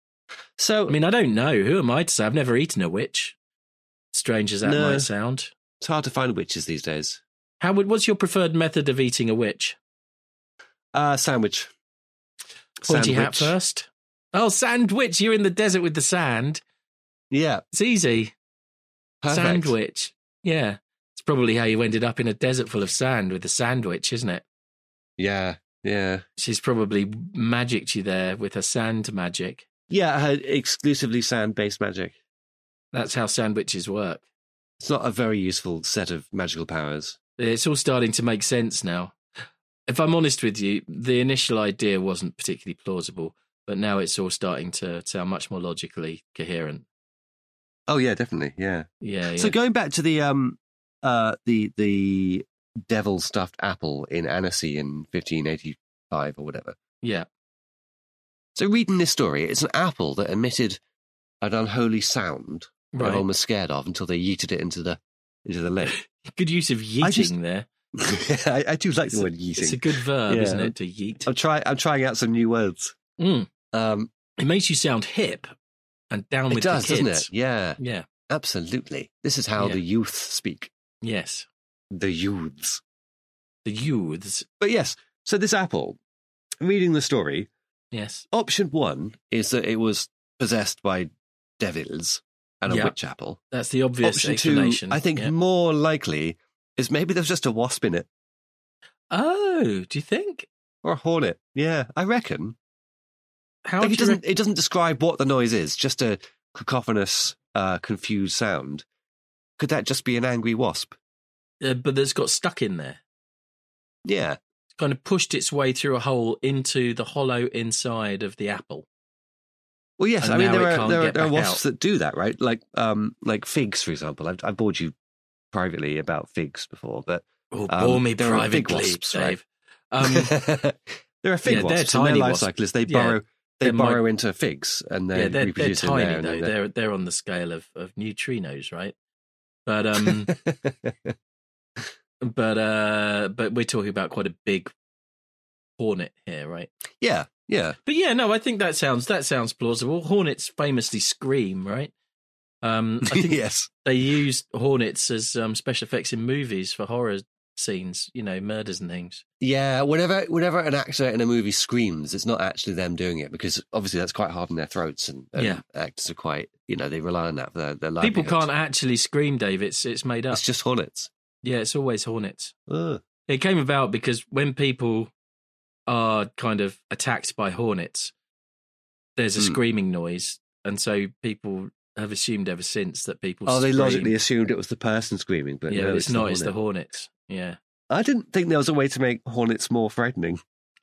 So I mean, I don't know. Who am I to say? I've never eaten a witch. Strange as that No. might sound. it's hard to find witches these days. How would? What's your preferred method of eating a witch? Uh, sandwich. Pointy hat Sandwich. first. Oh, sandwich! You're in the desert with the sand. Yeah, It's easy. perfect. Sandwich. Yeah. It's probably how you ended up in a desert full of sand with the sandwich, isn't it? Yeah, yeah, She's probably magicked you there with her sand magic. yeah. Her exclusively sand-based magic. That's how sandwiches work. It's not a very useful set of magical powers. It's all starting to make sense now. If I'm honest with you, the initial idea wasn't particularly plausible, but now it's all starting to sound much more logically coherent. Oh yeah, definitely. Yeah. Yeah, yeah. So going back to the um, uh, the the devil stuffed apple in Annecy in fifteen eighty-five or whatever. yeah. So reading this story, it's an apple that emitted an unholy sound that Right. everyone was scared of until they yeeted it into the into the lake. Good use of yeeting I just- there. I, I do like It's the a- word yeeting. It's a good verb, Yeah. isn't it, to yeet? I'm trying. I'm trying out some new words. Mm. Um, It makes you sound hip and down it with does, the kids. doesn't it? Yeah, Yeah. absolutely. This is how Yeah. the youth speak. Yes. The youths. The youths. But yes, so this apple, reading the story, Yes. option one is that it was possessed by devils and a Yeah. witch apple. That's the obvious Option two, explanation. I think Yeah. more likely, is maybe there's just a wasp in it Oh, do you think? or a hornet. Yeah, I reckon. How Like, do it you doesn't. re- It doesn't describe what the noise is. Just a cacophonous, uh, confused sound. Could that just be an angry wasp? uh, but that's got stuck in there. Yeah. It's kind of pushed its way through a hole into the hollow inside of the apple. Well, yes, And I mean now there it are can't there are, get there are back wasps out. that do that, right? Like um like figs, for example. I've I've bored you privately about figs before, but Oh, um, bore me there are fig privately, wasps, right? Dave. Um, there are fig yeah, they're wasps, and their tiny life wasps. cycle is they Yeah, burrow they they're burrow mi- into figs and they yeah, they're they're reproduce in tiny there. and though. then They're they're on the scale of, of neutrinos, right? But um, but uh, but we're talking about quite a big hornet here, right? yeah, yeah, But yeah, no, I think that sounds that sounds plausible. Hornets famously scream, right? Um, I think yes. they used hornets as um, special effects in movies for horror scenes, you know, murders and things. Yeah, whenever whenever an actor in a movie screams, it's not actually them doing it because obviously that's quite hard in their throats, and, and Yeah. actors are quite, you know, they rely on that for their, their People livelihood. can't actually scream, Dave. It's it's made up. It's just hornets. Yeah, it's always hornets. Ugh. It came about because when people are kind of attacked by hornets, there's a Hmm. screaming noise, and so people have assumed ever since that people. Oh, they scream. logically assumed it was the person screaming, but Yeah, no, it's, it's not. The It's the hornet. hornets. Yeah. I didn't think there was a way to make hornets more frightening.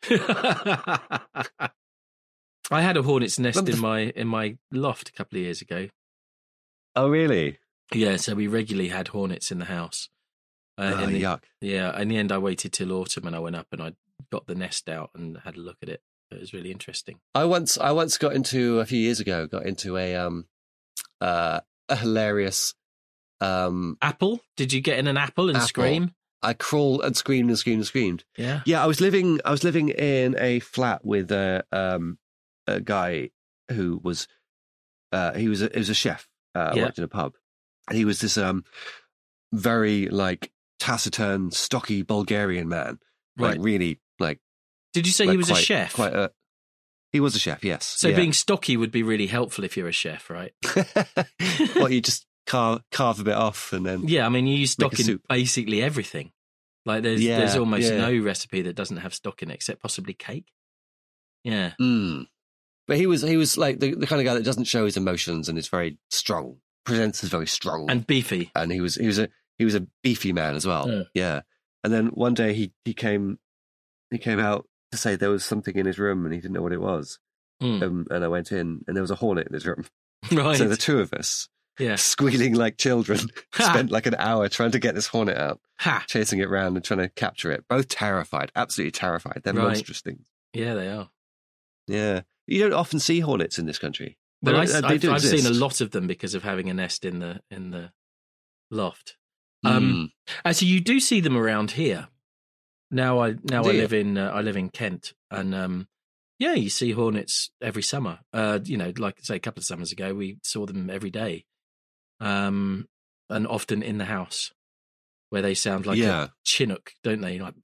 I had a hornet's nest Remember in the- my in my loft a couple of years ago. Oh, really? Yeah, so we regularly had hornets in the house. Uh, oh, in the, yuck. yeah, in the end, I waited till autumn and I went up and I got the nest out and had a look at it. It was really interesting. I once, I once got into a few years ago. Got into a um, uh, a hilarious. Um, Apple? Did you get in an apple and Apple. scream? I crawled and screamed and screamed and screamed. Yeah. Yeah, I was living. I was living in a flat with a um, a guy who was. Uh, he was a, he was a chef. Uh, Yeah. Worked in a pub, and he was this um, very like taciturn, stocky Bulgarian man. Right. Like really like. Did you say like he was quite, a chef? Quite a. He was a chef, yes. So yeah. being stocky would be really helpful if you're a chef, right? Well, you just carve carve a bit off and then. Yeah, I mean, you use Make a stock in soup. basically everything. Like there's Yeah, there's almost yeah. no recipe that doesn't have stock in it, except possibly cake. Yeah. Mm. But he was he was like the, the kind of guy that doesn't show his emotions and is very strong, presents as very strong, And beefy. and he was he was a he was a beefy man as well. Yeah. Yeah. And then one day he he came he came out to say there was something in his room and he didn't know what it was. Mm. Um, and I went in and there was a hornet in his room. Right. So the two of us, Yeah. squealing like children, spent like an hour trying to get this hornet out, Ha. chasing it around and trying to capture it. Both terrified, absolutely terrified. They're Right. monstrous things. Yeah, they are. Yeah. You don't often see hornets in this country. Well, I, They're- they have do I've seen a exist. lot of them because of having a nest in the in the loft. Um, Mm. Actually, you do see them around here. Now I now Do I you? live in uh, I live in Kent, and um, yeah, you see hornets every summer. Uh, you know, like say a couple of summers ago, we saw them every day, um, and often in the house, where they sound like Yeah. a chinook, don't they? Like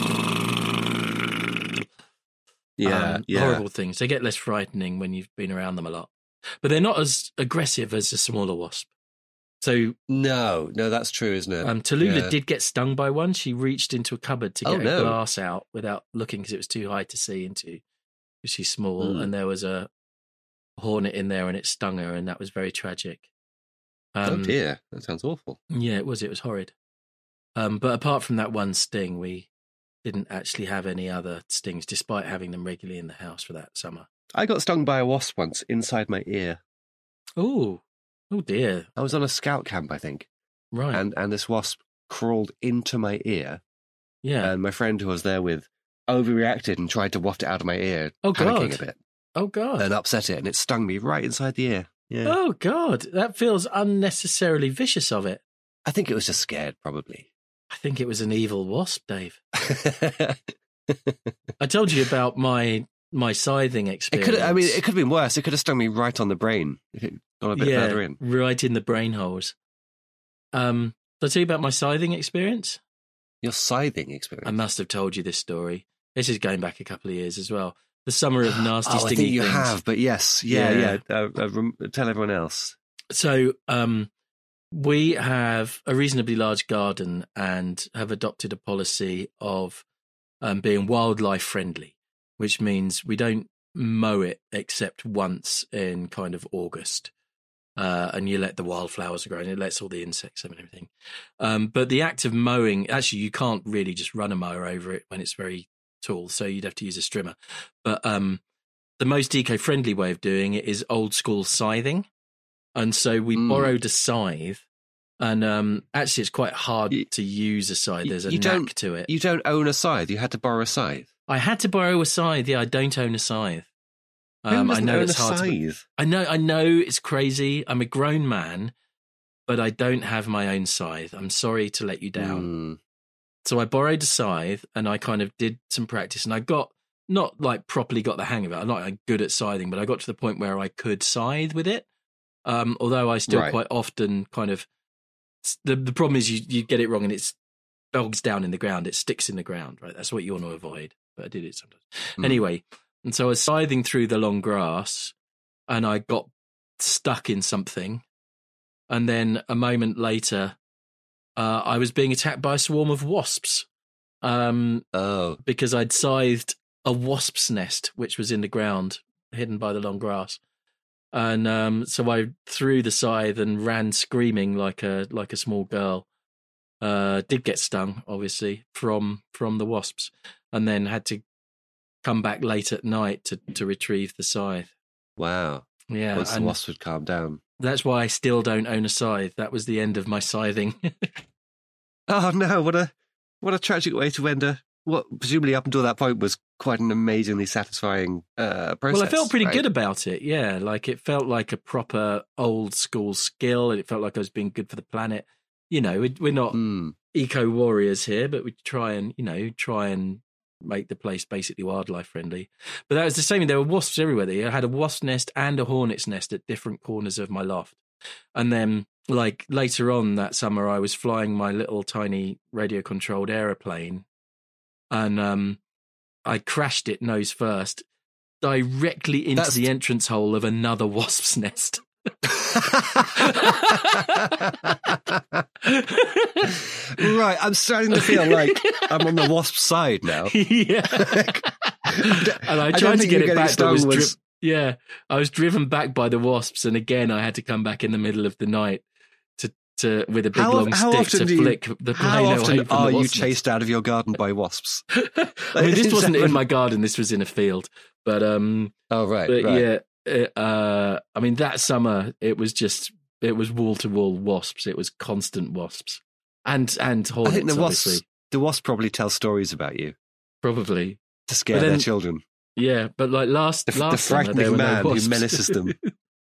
Yeah, um, yeah. horrible things. They get less frightening when you've been around them a lot, but they're not as aggressive as a smaller wasp. So No, no, that's true, isn't it? um, Tallulah Yeah. did get stung by one. She reached into a cupboard to Oh, get no. a glass out without looking because it was too high to see into. She's small, Mm. and there was a hornet in there, and it stung her, and that was very tragic. oh Um, dear, that sounds awful. Yeah, it was. It was horrid. Um, but apart from that one sting, we didn't actually have any other stings, despite having them regularly in the house for that summer. I got stung by a wasp once inside my ear. Oh, oh dear. I was on a scout camp, I think, Right. and and this wasp crawled into my ear, yeah. and my friend who I was there with overreacted and tried to waft it out of my ear, Oh, panicking God. a bit, oh God. and upset it, and it stung me right inside the ear. Yeah, Oh God. That feels unnecessarily vicious of it. I think it was just scared, probably. I think it was an evil wasp, Dave. I told you about my my sithing It experience. could. I mean, it could have been worse. It could have stung me right on the brain if it got a bit yeah, further in. right in the brain holes. Um, did I tell you about my sithing experience? Your scything experience. I must have told you this story. This is going back a couple of years as well. The summer of nasty, oh, I stingy think you things. have, but yes, yeah, Yeah. yeah. Uh, uh, rem- tell everyone else. So, um, we have a reasonably large garden and have adopted a policy of um, being wildlife friendly, which means we don't mow it except once in kind of August. Uh, and you let the wildflowers grow and it lets all the insects and everything. Um, but the act of mowing, actually, you can't really just run a mower over it when it's very tall. So you'd have to use a strimmer. But um, the most eco-friendly way of doing it is old school scything. And so we Mm. borrowed a scythe. And um, actually, it's quite hard You- to use a scythe. There's a you knack don't- to it. You don't own a scythe. You had to borrow a scythe. I had to borrow a scythe. Yeah, I don't own a scythe. Who Um, I doesn't know own it's a hard to. scythe? I know, I know, it's crazy. I'm a grown man, but I don't have my own scythe. I'm sorry to let you down. Mm. So I borrowed a scythe, and I kind of did some practice, and I got not like properly got the hang of it. I'm not like, good at scything, but I got to the point where I could scythe with it. Um, although I still Right. quite often kind of the the problem is you you get it wrong and it bogs down in the ground. It sticks in the ground, right? That's what you want to avoid. But I did it sometimes. Mm. Anyway, and so I was scything through the long grass, and I got stuck in something, and then a moment later, uh, I was being attacked by a swarm of wasps. Um, Oh. because I'd scythed a wasp's nest, which was in the ground, hidden by the long grass. And um, so I threw the scythe and ran screaming like a like a small girl. Uh, did get stung, obviously, from from the wasps, and then had to come back late at night to, to retrieve the scythe. Wow. Yeah, Once the and wasp would calm down. that's why I still don't own a scythe. That was the end of my scything. Oh no! What a what a tragic way to end a what presumably up until that point was quite an amazingly satisfying uh, process. Well, I felt pretty right? good about it. Yeah, like it felt like a proper old school skill, and it felt like I was being good for the planet. You know, we- we're not Mm. eco warriors here, but we try and you know try and make the place basically wildlife friendly. But that was the same. There were wasps everywhere. I had a wasp nest and a hornet's nest at different corners of my loft, and then like later on that summer, I was flying my little tiny radio controlled aeroplane, and um, I crashed it nose first directly into That's- the entrance hole of another wasp's nest. Right, I'm starting to feel like I'm on the wasp side now. Yeah. And I I don't tried to think get you it getting back, but was, stung dri- was- yeah, I was driven back by the wasps, and again I had to come back in the middle of the night to to with a big How- long how stick often to do you- flick the How plane away often from are the you wasp nest. chased out of your garden by wasps? I mean, this Is wasn't that in when- my garden. This was in a field, but um, Oh right, but right. yeah, it, uh, I mean that summer it was just it was wall to wall wasps. It was constant wasps and and I hornets. think the wasps, obviously, the wasps probably tell stories about you probably. to scare But their then- children. Yeah, but like last The, the last summer, there frightening were no man wasps. who menaces them.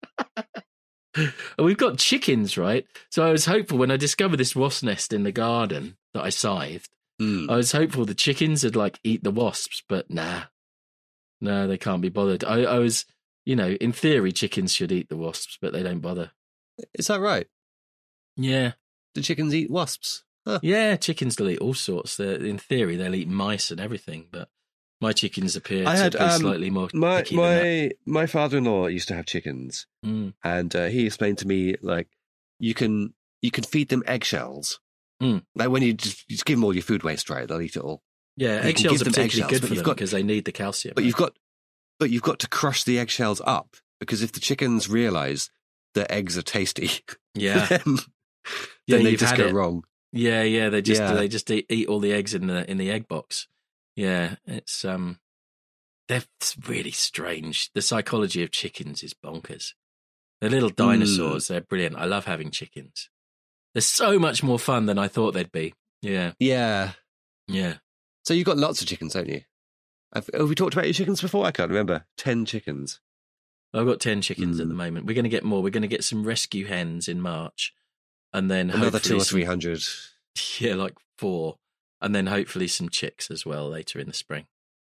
And we've got chickens, right? So I was hopeful when I discovered this wasp nest in the garden that I scythed. Mm. I was hopeful the chickens would like eat the wasps, but nah, no, they can't be bothered. I, I was, you know, in theory, chickens should eat the wasps, but they don't bother. Is that right? Yeah, Do chickens eat wasps? Huh. yeah, chickens will eat all sorts. They're, in theory, they'll eat mice and everything, but my chickens appear I to had, be um, slightly more My picky than that. my my father-in-law used to have chickens, Mm. and uh, he explained to me like you can you can feed them eggshells. Mm. Like when you just, you just give them all your food waste, right? They'll eat it all. Yeah, you can eggshells give are them particularly eggshells, good but for you've them got- because they need the calcium. But right? you've got but you've got to crush the eggshells up because if the chickens realise that eggs are tasty, yeah, then, Yeah, then they you've just had go it. wrong. Yeah, yeah, they just Yeah. they just eat, eat all the eggs in the in the egg box. Yeah, it's um, they're it's really strange. The psychology of chickens is bonkers. They're little dinosaurs. They're brilliant. I love having chickens. They're so much more fun than I thought they'd be. Yeah, Yeah. yeah. So you've got lots of chickens, don't you? Have, have we talked about your chickens before? I can't remember. Ten chickens. I've got ten chickens at Mm. the moment. We're going to get more. We're going to get some rescue hens in March, and then Another hopefully two or some- three hundred. Yeah, like four, and then hopefully some chicks as well later in the spring.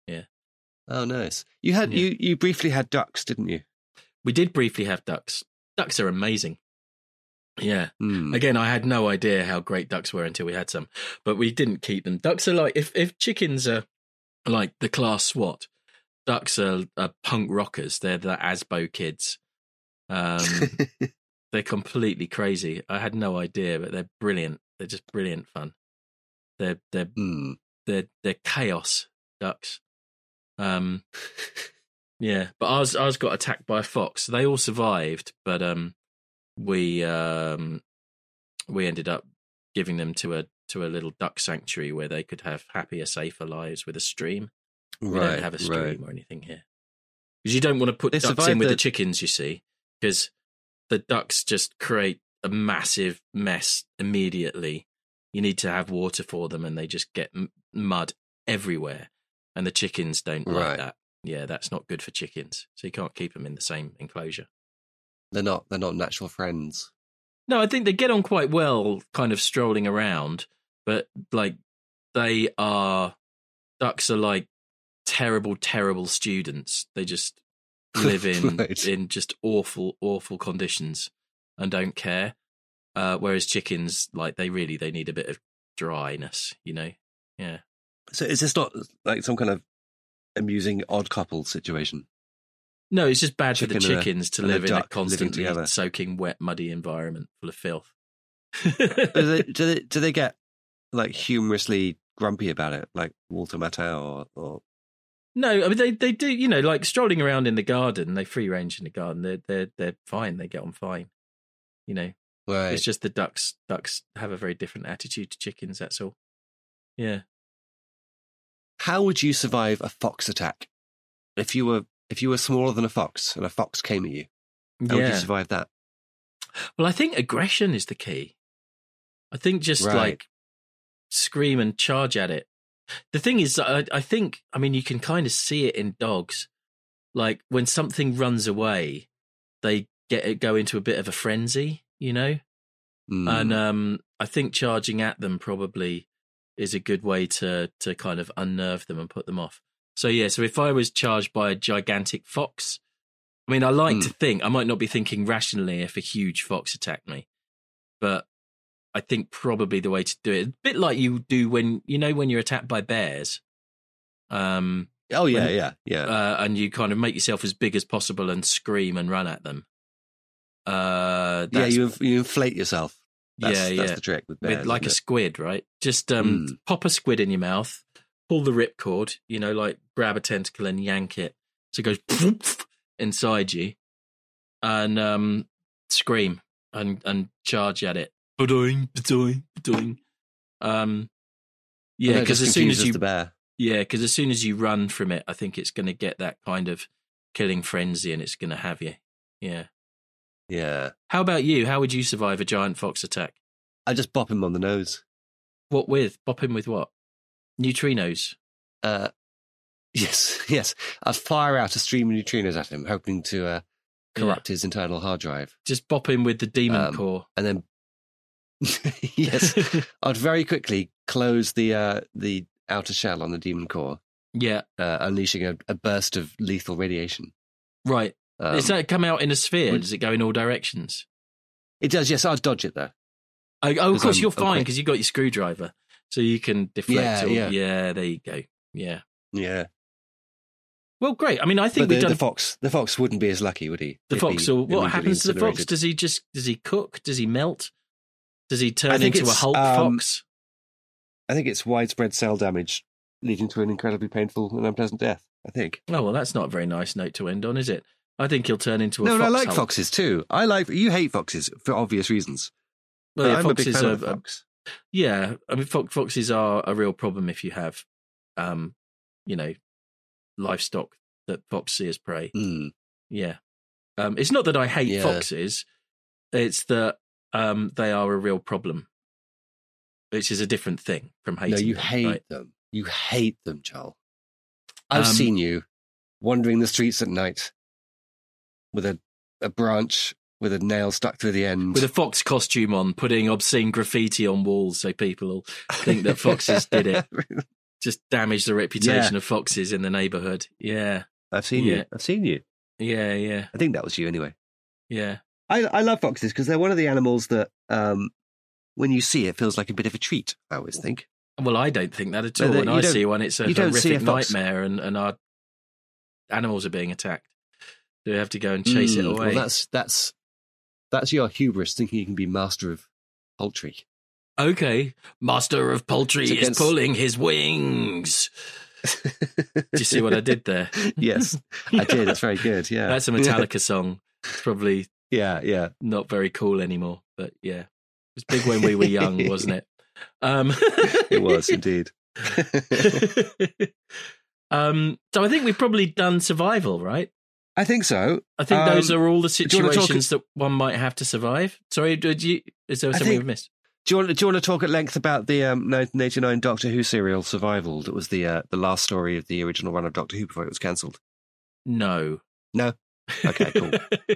Oh, nice. You had Yeah. you you briefly had ducks, didn't you? We did briefly have ducks. Ducks are amazing. Yeah. Hmm. Again, I had no idea how great ducks were until we had some, but we didn't keep them. Ducks are like if if chickens are like the class SWAT, ducks are, are punk rockers. They're the Asbo kids. Um, they're completely crazy. I had no idea, but they're brilliant. They're just brilliant fun. They're they're Hmm. they're they're chaos ducks. Um, yeah, but ours ours got attacked by a fox. They all survived, but um, we um, we ended up giving them to a to a little duck sanctuary where they could have happier, safer lives with a stream. We Right. don't have a stream Right. or anything here. because you don't want to put They ducks in survive with the- the chickens, you see, because the ducks just create a massive mess immediately. You need to have water for them, and they just get m- mud everywhere. And the chickens don't like Right. that. Yeah, that's not good for chickens. So you can't keep them in the same enclosure. They're not. They're not natural friends. No, I think they get on quite well, kind of strolling around. But like, they are ducks are like terrible, terrible students. They just live in Right. in just awful, awful conditions and don't care. Uh, whereas chickens, like they really, they need a bit of dryness, you know? Yeah. So is this not like some kind of amusing odd couple situation? No, it's just bad for the Chicken and a- chickens to and a live in a duck living constantly together. soaking, wet, muddy environment full of filth. do, they, do they do they get like humorously grumpy about it, like Walter Matthau or, or No, I mean they, they do, you know, like strolling around in the garden. They free range in the garden. They're they're they're fine. They get on fine. You know, right? it's just the ducks. Ducks have a very different attitude to chickens. That's all. Yeah. How would you survive a fox attack if you were if you were smaller than a fox and a fox came at you? How would you Yeah. survive that? Well, I think aggression is the key. I think just Right. like scream and charge at it. The thing is, I, I think, I mean, you can kind of see it in dogs. Like when something runs away, they get it go into a bit of a frenzy, you know. Mm. And um, I think charging at them probably is a good way to to kind of unnerve them and put them off. So yeah, so if I was charged by a gigantic fox, I mean, I like Mm. to think I might not be thinking rationally if a huge fox attacked me, but I think probably the way to do it, a bit like you do when you know when you're attacked by bears, um, oh yeah, when- yeah, yeah. uh, and you kind of make yourself as big as possible and scream and run at them. Uh, yeah, that's you inf- you inflate yourself. That's, Yeah, that's yeah. the trick with bears. with, like a isn't squid, right? Just um, Mm. pop a squid in your mouth, pull the ripcord, you know, like grab a tentacle and yank it, so it goes poof inside you, and um, scream and and charge at it. Ba-doing, ba-doing, ba-doing. Um, it? yeah, And that because just as soon as confuses you the bear. yeah, because as soon as you run from it, I think it's going to get that kind of killing frenzy, and it's going to have you. Yeah. Yeah, How about you? How would you survive a giant fox attack? I just bop him on the nose. What with? Bop him with what? Neutrinos. Uh, yes, yes. I'd fire out a stream of neutrinos at him, hoping to uh, corrupt his internal hard drive, Just bop him with the demon Um, core. and then yes, I'd very quickly close the uh, the outer shell on the demon core, Yeah, uh, unleashing a, a burst of lethal radiation. right. Um, Does that come out in a sphere? would- Does it go in all directions? it does, yes. I'd dodge it though. Oh, oh of 'Cause course, I'm- you're I'm fine quick. because you've got your screwdriver, so you can deflect. Yeah, all, yeah. yeah. There you go. Yeah. Yeah, Well, great. I mean, I think but we've the, done the fox, the fox wouldn't be as lucky, would he? the He'd fox. be Or what immediately happens to the fox? incinerated. Does he just does he cook? Does he melt? Does he I turn think into a it's, Hulk um, fox? I think it's widespread cell damage, leading to an incredibly painful and unpleasant death. I think. Oh well, that's not a very nice note to end on, is it? I think he'll turn into a No, fox. no, I like Hulk. foxes too. I like you hate foxes for obvious reasons. Well, But yeah, I'm a big foxes fan are, of the fox. yeah. I mean, fo- foxes are a real problem if you have, um, you know, livestock that fox see as prey. Mm. Yeah. Um, it's not that I hate Yeah. foxes; it's that um, they are a real problem, which is a different thing from hating. No, you them, hate right? them. You hate them, Joel. I've Um, seen you wandering the streets at night with a, a branch with a nail stuck through the end. with a fox costume on, putting obscene graffiti on walls so people will think that foxes did it. Just damage the reputation Yeah. of foxes in the neighbourhood. Yeah, I've seen Yeah. you. I've seen you. yeah, yeah, I think that was you anyway. yeah. I, I love foxes because they're one of the animals that, um, when you see it, feels like a bit of a treat, I always think. Well, I don't think that at No, all. they- When you I don't- see one, it's a you don't see a horrific fox. nightmare, and, and our animals are being attacked. So we have to go and chase it Mm, away. Well, that's, that's, that's your hubris, thinking you can be master of poultry. Okay, Master of Poultry It's is against- pulling his wings. Do you see what I did there? Yes, I did. It's very good. Yeah. That's a Metallica song. It's probably Yeah, yeah. not very cool anymore, but yeah, it was big when we were young, wasn't it? Um, It was indeed. um, so I think we've probably done survival, right? I think so. I think Um, those are all the do you wanna talk- situations that one might have to survive. Sorry, did you? Is there I something think- we've missed? Do you want? Do you want to talk at length about the um, nineteen eighty-nine Doctor Who serial Survival? That was the uh, the last story of the original run of Doctor Who before it was cancelled. No. No. Okay, cool.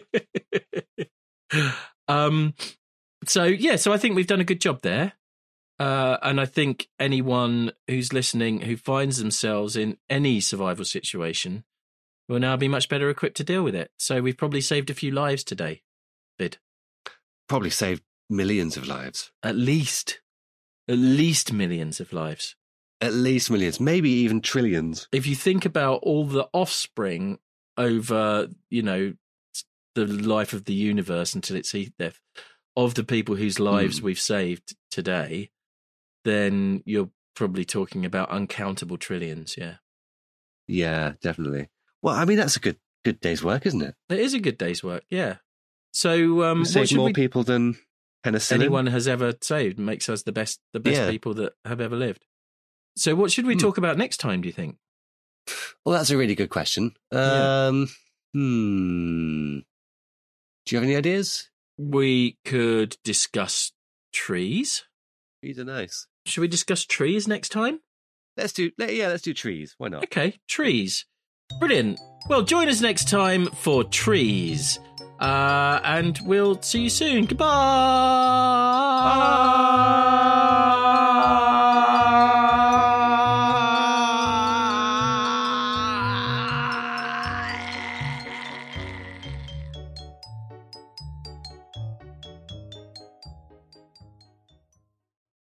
um. So yeah, so I think we've done a good job there, uh, and I think anyone who's listening who finds themselves in any survival situation will now be much better equipped to deal with it. So we've probably saved a few lives today, Vid. Probably saved millions of lives. At least, at least millions of lives. At least millions, maybe even trillions. If you think about all the offspring over, you know, the life of the universe until its heat death of the people whose lives Hmm. we've saved today, then you're probably talking about uncountable trillions. Yeah, Yeah, definitely. Well, I mean, that's a good good day's work, isn't it? it is a good day's work. Yeah. So, um, We what saved should more we? people than penicillin. Anyone has ever saved makes us the best, the best Yeah. people that have ever lived. So, what should we Hmm. talk about next time? Do you think? Well, that's a really good question. Yeah. Um, hmm. Do you have any ideas? We could discuss trees. These are nice. Should we discuss trees next time? Let's do. Let, yeah, let's do trees. Why not? Okay, trees. Brilliant. Well, join us next time for trees. Uh, and we'll see you soon. Goodbye. Bye.